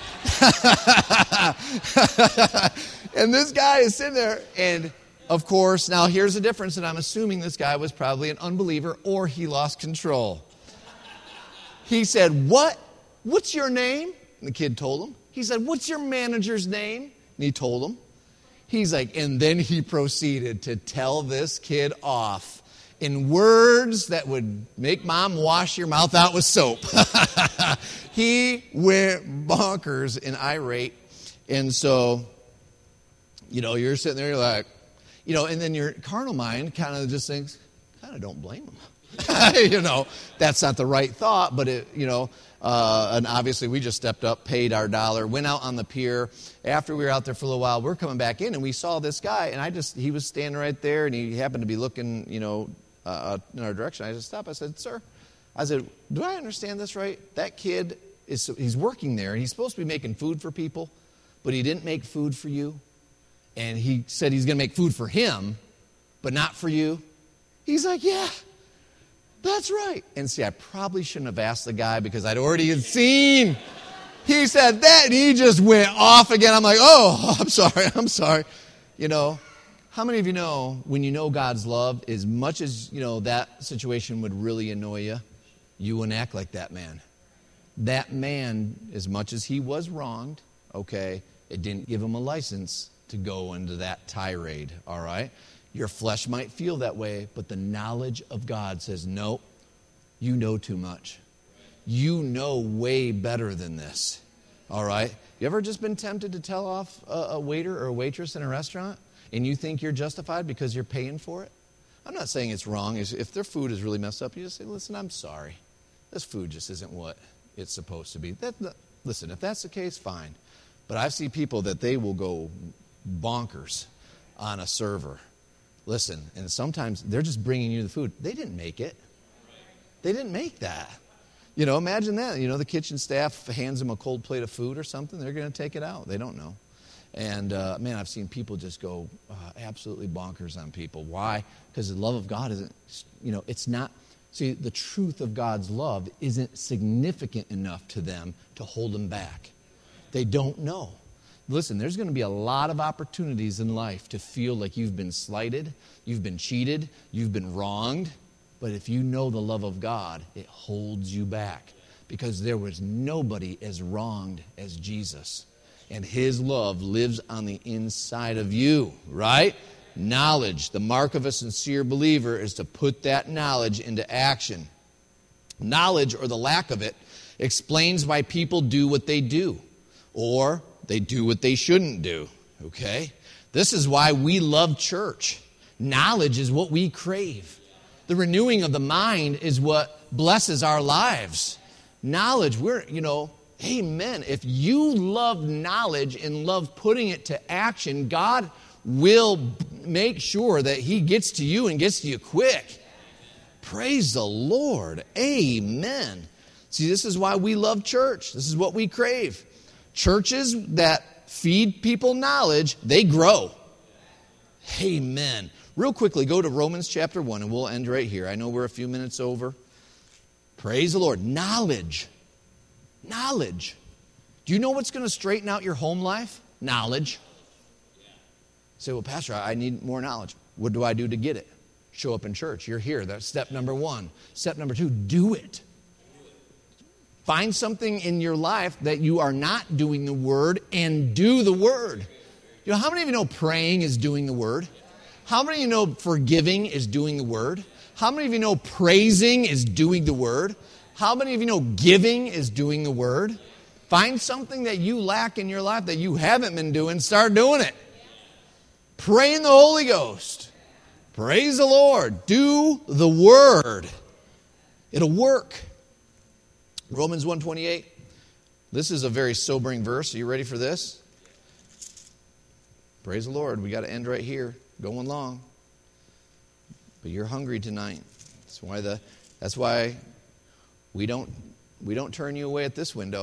And this guy is sitting there, and of course, now here's the difference, and I'm assuming this guy was probably an unbeliever or he lost control. He said, what what's your name? And the kid told him. He said, what's your manager's name? And he told him. He's like, and then he proceeded to tell this kid off in words that would make mom wash your mouth out with soap. He went bonkers and irate. And so, you know, you're sitting there, you're like, you know, and then your carnal mind kind of just thinks, kind of don't blame him. You know, that's not the right thought, but it, you know, uh, and obviously we just stepped up, paid our dollar, went out on the pier. After we were out there for a little while, we're coming back in, and we saw this guy, and I just, he was standing right there, and he happened to be looking, you know, uh, in our direction. I just stopped. I said, sir, I said, do I understand this right? That kid is, he's working there, and he's supposed to be making food for people, but he didn't make food for you, and he said he's going to make food for him, but not for you. He's like, yeah. That's right. And see, I probably shouldn't have asked the guy because I'd already seen. He said that, and he just went off again. I'm like, oh, I'm sorry, I'm sorry. You know, how many of you know when you know God's love, as much as, you know, that situation would really annoy you, you wouldn't act like that man. That man, as much as he was wronged, okay, it didn't give him a license to go into that tirade, all right? Your flesh might feel that way, but the knowledge of God says, no, you know too much. You know way better than this. All right? You ever just been tempted to tell off a, a waiter or a waitress in a restaurant and you think you're justified because you're paying for it? I'm not saying it's wrong. If their food is really messed up, you just say, listen, I'm sorry. This food just isn't what it's supposed to be. That, listen, if that's the case, fine. But I've seen people that they will go bonkers on a server. Listen, and sometimes they're just bringing you the food. They didn't make it. They didn't make that. You know, imagine that. You know, the kitchen staff hands them a cold plate of food or something. They're going to take it out. They don't know. And, uh, man, I've seen people just go uh, absolutely bonkers on people. Why? Because the love of God isn't, you know, it's not. See, the truth of God's love isn't significant enough to them to hold them back. They don't know. Listen, there's going to be a lot of opportunities in life to feel like you've been slighted, you've been cheated, you've been wronged. But if you know the love of God, it holds you back. Because there was nobody as wronged as Jesus. And His love lives on the inside of you, right? Knowledge. The mark of a sincere believer is to put that knowledge into action. Knowledge, or the lack of it, explains why people do what they do. Or they do what they shouldn't do, okay? This is why we love church. Knowledge is what we crave. The renewing of the mind is what blesses our lives. Knowledge, we're, you know, amen. If you love knowledge and love putting it to action, God will make sure that He gets to you and gets to you quick. Praise the Lord. Amen. See, this is why we love church. This is what we crave. Churches that feed people knowledge, they grow. Amen. Real quickly, go to Romans chapter one, and we'll end right here. I know we're a few minutes over. Praise the Lord. Knowledge. Knowledge. Do you know what's going to straighten out your home life? Knowledge. You say, well, Pastor, I need more knowledge. What do I do to get it? Show up in church. You're here. That's step number one. Step number two, do it. Find something in your life that you are not doing the Word and do the Word. You know, how many of you know praying is doing the Word? How many of you know forgiving is doing the Word? How many of you know praising is doing the Word? How many of you know giving is doing the Word? Find something that you lack in your life that you haven't been doing. Start doing it. Pray in the Holy Ghost. Praise the Lord. Do the Word. It'll work. Romans one twenty-eight. This is a very sobering verse. Are you ready for this? Praise the Lord. We got to end right here. Going long. But you're hungry tonight. That's why the that's why we don't we don't turn you away at this window.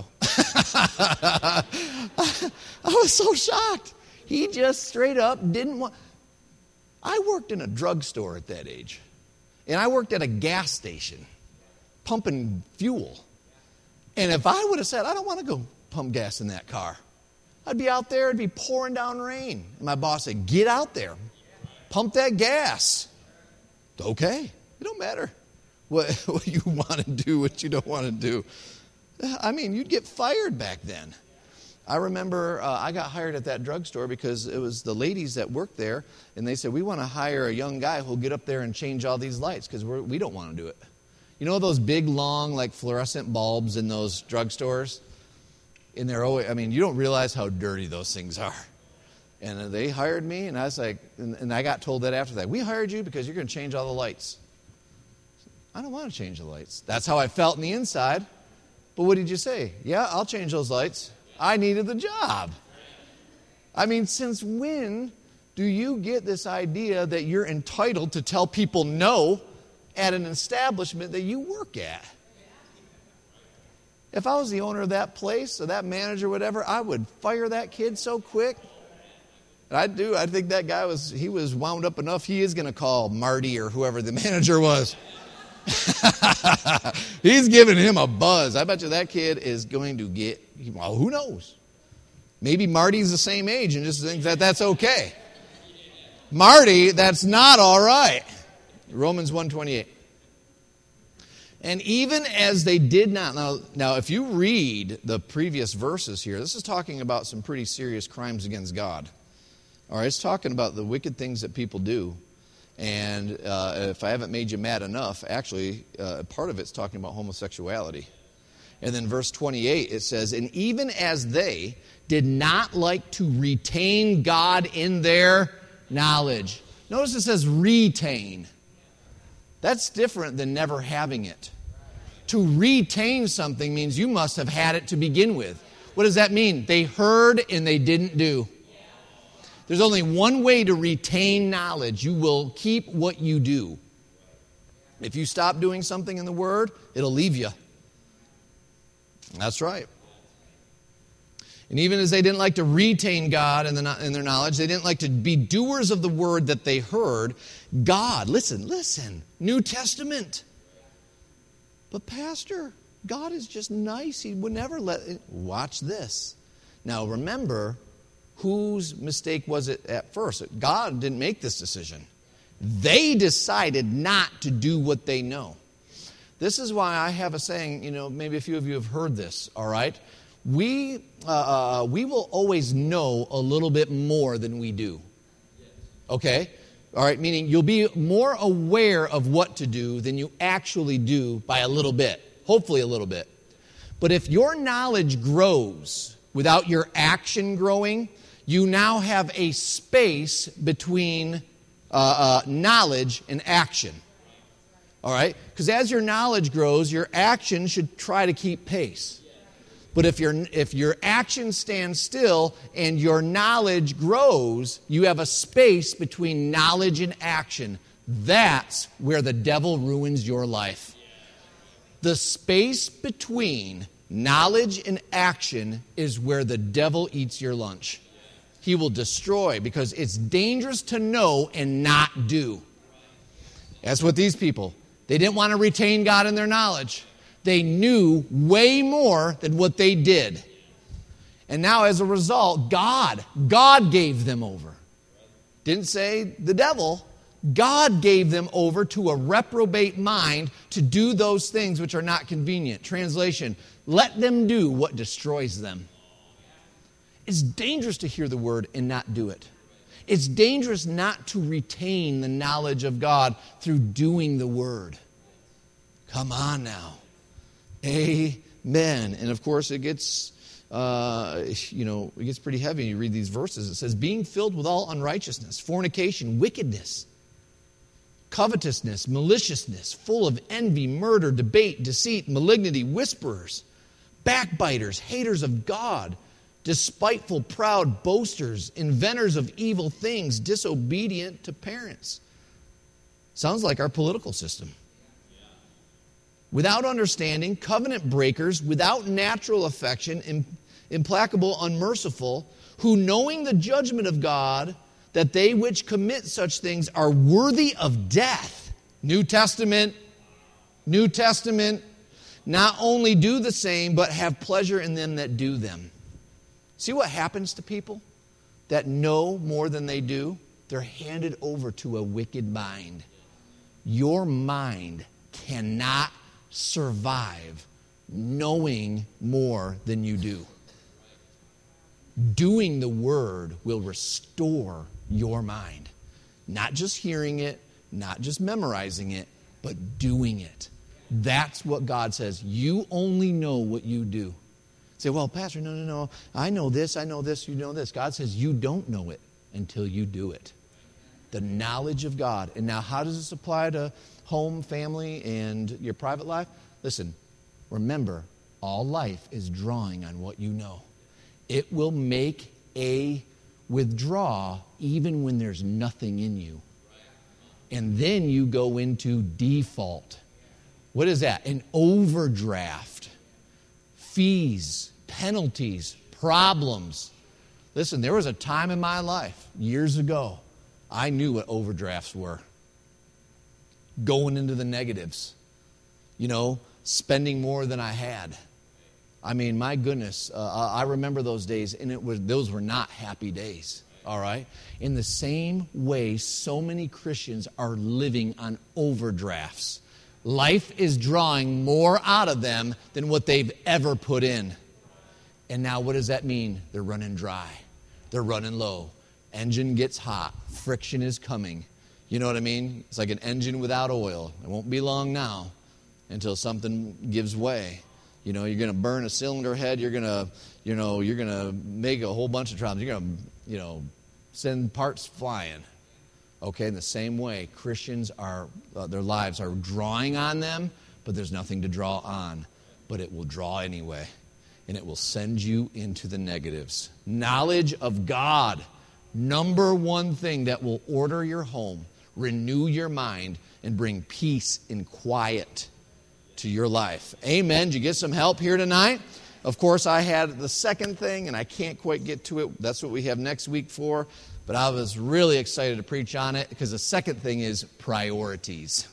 I was so shocked. He just straight up didn't want. I worked in a drugstore at that age. And I worked at a gas station pumping fuel. And if I would have said, I don't want to go pump gas in that car, I'd be out there, it'd be pouring down rain. And my boss said, get out there, pump that gas. Okay, it don't matter what, what you want to do, what you don't want to do. I mean, you'd get fired back then. I remember uh, I got hired at that drugstore because it was the ladies that worked there, and they said, we want to hire a young guy who'll get up there and change all these lights because we don't want to do it. You know those big, long, like fluorescent bulbs in those drugstores? And they're always, I mean, you don't realize how dirty those things are. And uh, they hired me, and I was like, and, and I got told that after that, we hired you because you're going to change all the lights. I don't want to change the lights. That's how I felt on the inside. But what did you say? Yeah, I'll change those lights. I needed the job. I mean, since when do you get this idea that you're entitled to tell people no at an establishment that you work at? If I was the owner of that place or that manager or whatever, I would fire that kid so quick. And I do. I think that guy was, he was wound up enough, he is going to call Marty or whoever the manager was. He's giving him a buzz. I bet you that kid is going to get, well, who knows? Maybe Marty's the same age and just thinks that that's okay. Marty, that's not all right. Romans one twenty-eight. And even as they did not, now, now if you read the previous verses here, this is talking about some pretty serious crimes against God. All right, it's talking about the wicked things that people do. And uh, if I haven't made you mad enough, actually, uh, part of it's talking about homosexuality. And then verse twenty-eight, it says, and even as they did not like to retain God in their knowledge. Notice it says retain. That's different than never having it. To retain something means you must have had it to begin with. What does that mean? They heard and they didn't do. There's only one way to retain knowledge. You will keep what you do. If you stop doing something in the Word, it'll leave you. That's right. And even as they didn't like to retain God in, the, in their knowledge, they didn't like to be doers of the Word that they heard. God, listen, listen, New Testament. But Pastor, God is just nice. He would never let it. Watch this. Now remember, whose mistake was it at first? God didn't make this decision. They decided not to do what they know. This is why I have a saying, you know, maybe a few of you have heard this, all right? We, uh, uh, we will always know a little bit more than we do. Okay? All right, meaning you'll be more aware of what to do than you actually do by a little bit. Hopefully a little bit. But if your knowledge grows without your action growing, you now have a space between uh, uh, knowledge and action. All right? Because as your knowledge grows, your action should try to keep pace. But if your if your action stands still and your knowledge grows, you have a space between knowledge and action. That's where the devil ruins your life. The space between knowledge and action is where the devil eats your lunch. He will destroy because it's dangerous to know and not do. That's what these people, they didn't want to retain God in their knowledge. They knew way more than what they did. And now as a result, God, God gave them over. Didn't say the devil. God gave them over to a reprobate mind to do those things which are not convenient. Translation, let them do what destroys them. It's dangerous to hear the word and not do it. It's dangerous not to retain the knowledge of God through doing the word. Come on now. Amen. And of course it gets, uh, you know, it gets pretty heavy when you read these verses. It says, being filled with all unrighteousness, fornication, wickedness, covetousness, maliciousness, full of envy, murder, debate, deceit, malignity, whisperers, backbiters, haters of God, despiteful, proud, boasters, inventors of evil things, disobedient to parents. Sounds like our political system. Without understanding, covenant breakers, without natural affection, implacable, unmerciful, who knowing the judgment of God, that they which commit such things are worthy of death. New Testament, New Testament, not only do the same, but have pleasure in them that do them. See what happens to people that know more than they do? They're handed over to a wicked mind. Your mind cannot survive knowing more than you do. Doing the word will restore your mind. Not just hearing it, not just memorizing it, but doing it. That's what God says. You only know what you do. Say, well, Pastor, no, no, no. I know this, I know this, you know this. God says you don't know it until you do it. The knowledge of God. And now how does this apply to home, family, and your private life? Listen, remember, all life is drawing on what you know. It will make a withdraw even when there's nothing in you. And then you go into default. What is that? An overdraft. Fees, penalties, problems. Listen, there was a time in my life, years ago, I knew what overdrafts were. Going into the negatives. You know, spending more than I had. I mean, my goodness, uh, I remember those days, and it was those were not happy days, all right? In the same way, so many Christians are living on overdrafts. Life is drawing more out of them than what they've ever put in. And now what does that mean? They're running dry. They're running low. Engine gets hot. Friction is coming. You know what I mean? It's like an engine without oil. It won't be long now until something gives way. You know, you're going to burn a cylinder head. You're going to, you know, you're going to make a whole bunch of troubles. You're going to, you know, send parts flying. Okay, in the same way, Christians are, uh, their lives are drawing on them, but there's nothing to draw on. But it will draw anyway, and it will send you into the negatives. Knowledge of God, number one thing that will order your home, renew your mind, and bring peace and quiet to your life. Amen. Did you get some help here tonight? Of course, I had the second thing, and I can't quite get to it. That's what we have next week for. But I was really excited to preach on it because the second thing is priorities.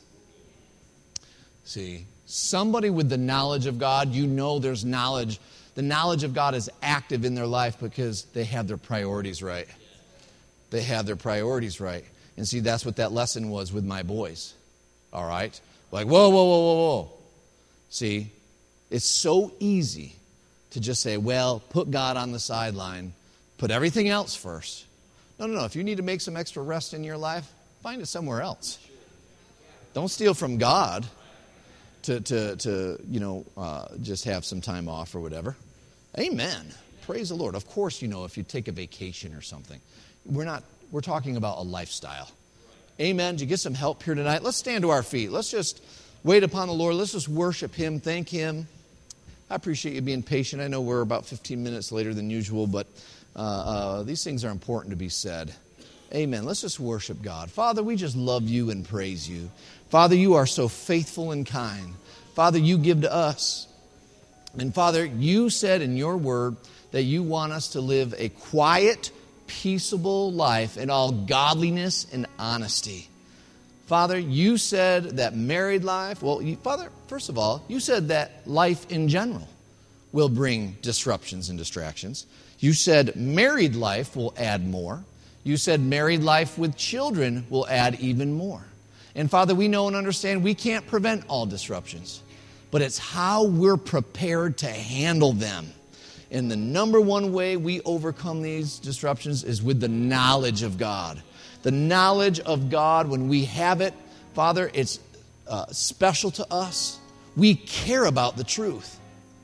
See, somebody with the knowledge of God, you know there's knowledge. The knowledge of God is active in their life because they have their priorities right. They have their priorities right. And see, that's what that lesson was with my boys. All right? Like, whoa, whoa, whoa, whoa, whoa. See, it's so easy to just say, well, put God on the sideline. Put everything else first. No, no, no. If you need to make some extra rest in your life, find it somewhere else. Don't steal from God to, to, to you know, uh, just have some time off or whatever. Amen. Praise the Lord. Of course, you know, if you take a vacation or something. We're not, we're talking about a lifestyle. Amen. Did you get some help here tonight? Let's stand to our feet. Let's just wait upon the Lord. Let's just worship Him, thank Him. I appreciate you being patient. I know we're about fifteen minutes later than usual, but uh, uh, these things are important to be said. Amen. Let's just worship God. Father, we just love you and praise you. Father, you are so faithful and kind. Father, you give to us. And Father, you said in your word that you want us to live a quiet, peaceable life in all godliness and honesty. Father, you said that married life, well, you, Father, first of all, you said that life in general will bring disruptions and distractions. You said married life will add more. You said married life with children will add even more. And Father, we know and understand we can't prevent all disruptions, but it's how we're prepared to handle them. And the number one way we overcome these disruptions is with the knowledge of God. The knowledge of God, when we have it, Father, it's uh, special to us. We care about the truth.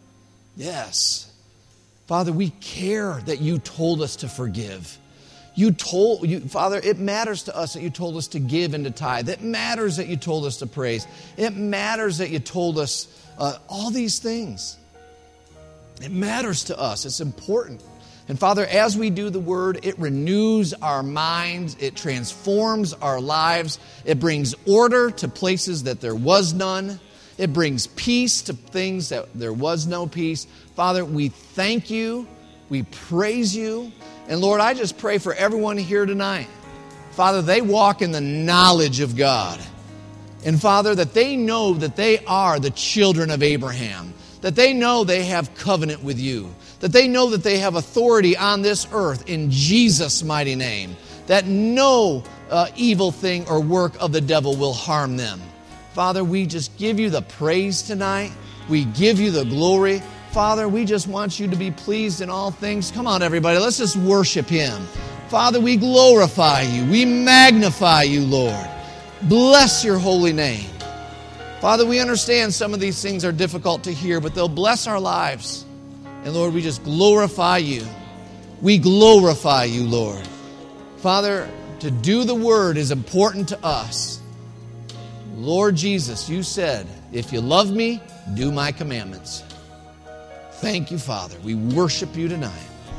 Yes. Father, we care that you told us to forgive. You told, you, Father, it matters to us that you told us to give and to tithe. It matters that you told us to praise. It matters that you told us uh, all these things. It matters to us. It's important. And Father, as we do the Word, it renews our minds. It transforms our lives. It brings order to places that there was none. It brings peace to things that there was no peace. Father, we thank you. We praise you. And Lord, I just pray for everyone here tonight. Father, they walk in the knowledge of God. And Father, that they know that they are the children of Abraham. That they know they have covenant with you. That they know that they have authority on this earth in Jesus' mighty name. That no uh, evil thing or work of the devil will harm them. Father, we just give you the praise tonight. We give you the glory. Father, we just want you to be pleased in all things. Come on, everybody, let's just worship Him. Father, we glorify you. We magnify you, Lord. Bless your holy name. Father, we understand some of these things are difficult to hear, but they'll bless our lives. And Lord, we just glorify you. We glorify you, Lord. Father, to do the word is important to us. Lord Jesus, you said, if you love me, do my commandments. Thank you, Father. We worship you tonight.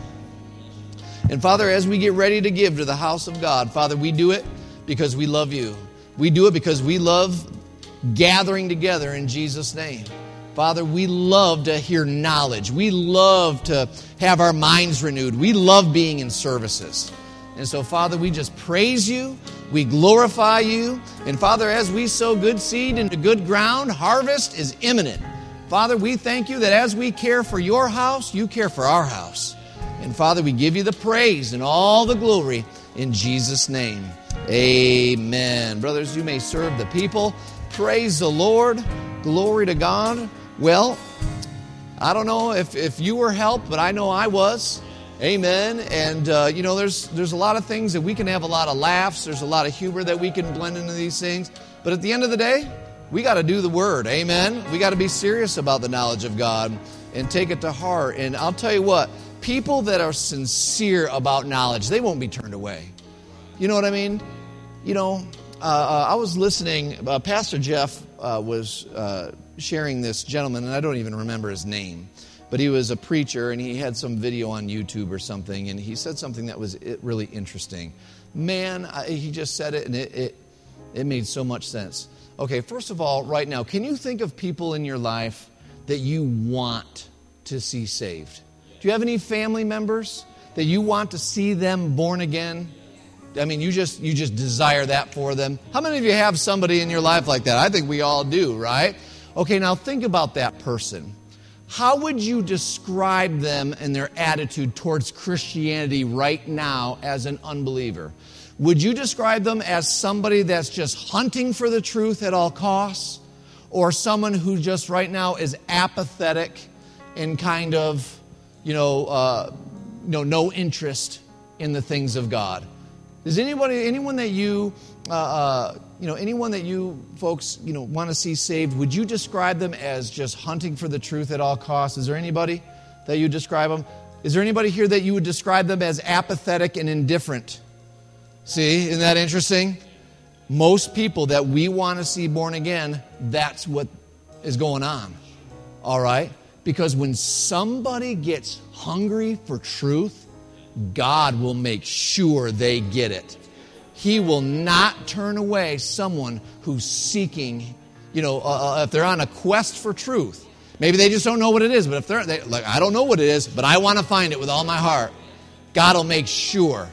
And Father, as we get ready to give to the house of God, Father, we do it because we love you. We do it because we love gathering together in Jesus' name. Father, we love to hear knowledge. We love to have our minds renewed. We love being in services. And so, Father, we just praise you. We glorify you. And Father, as we sow good seed into good ground, harvest is imminent. Father, we thank you that as we care for your house, you care for our house. And Father, we give you the praise and all the glory in Jesus' name. Amen. Brothers, you may serve the people. Praise the Lord. Glory to God. Well, I don't know if, if you were helped, but I know I was. Amen. And, uh, you know, there's there's a lot of things that we can have a lot of laughs. There's a lot of humor that we can blend into these things. But at the end of the day, we got to do the word. Amen. We got to be serious about the knowledge of God and take it to heart. And I'll tell you what, people that are sincere about knowledge, they won't be turned away. You know what I mean? You know, uh, uh, I was listening. Uh, Pastor Jeff uh, was uh, sharing this gentleman, and I don't even remember his name. But he was a preacher, and he had some video on YouTube or something, and he said something that was really interesting. Man, I, he just said it, and it, it it made so much sense. Okay, first of all, right now, can you think of people in your life that you want to see saved? Do you have any family members that you want to see them born again? I mean, you just you just desire that for them. How many of you have somebody in your life like that? I think we all do, right? Okay, now think about that person. How would you describe them and their attitude towards Christianity right now as an unbeliever? Would you describe them as somebody that's just hunting for the truth at all costs? Or someone who just right now is apathetic and kind of, you know, uh, you know, no interest in the things of God? Is anybody, anyone that you, uh, uh, you know, anyone that you folks, you know, want to see saved, would you describe them as just hunting for the truth at all costs? Is there anybody that you describe them? Is there anybody here that you would describe them as apathetic and indifferent? See, isn't that interesting? Most people that we want to see born again, that's what is going on. All right? Because when somebody gets hungry for truth, God will make sure they get it. He will not turn away someone who's seeking, you know, uh, if they're on a quest for truth. Maybe they just don't know what it is, but if they're they, like, I don't know what it is, but I want to find it with all my heart, God will make sure.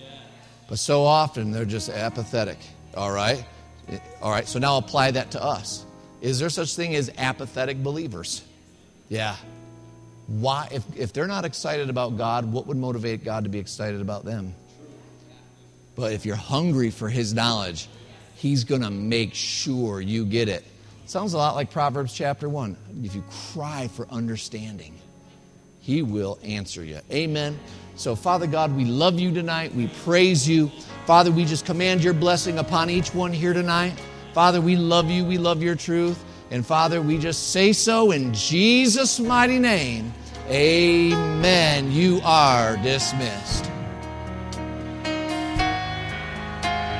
But so often they're just apathetic. All right? All right, so now apply that to us. Is there such thing as apathetic believers? Yeah. Why, if, if they're not excited about God, what would motivate God to be excited about them? But if you're hungry for His knowledge, He's going to make sure you get it. Sounds a lot like Proverbs chapter one. If you cry for understanding, He will answer you. Amen. So, Father God, we love you tonight. We praise you. Father, we just command your blessing upon each one here tonight. Father, we love you. We love your truth. And Father, we just say so in Jesus' mighty name. Amen. You are dismissed.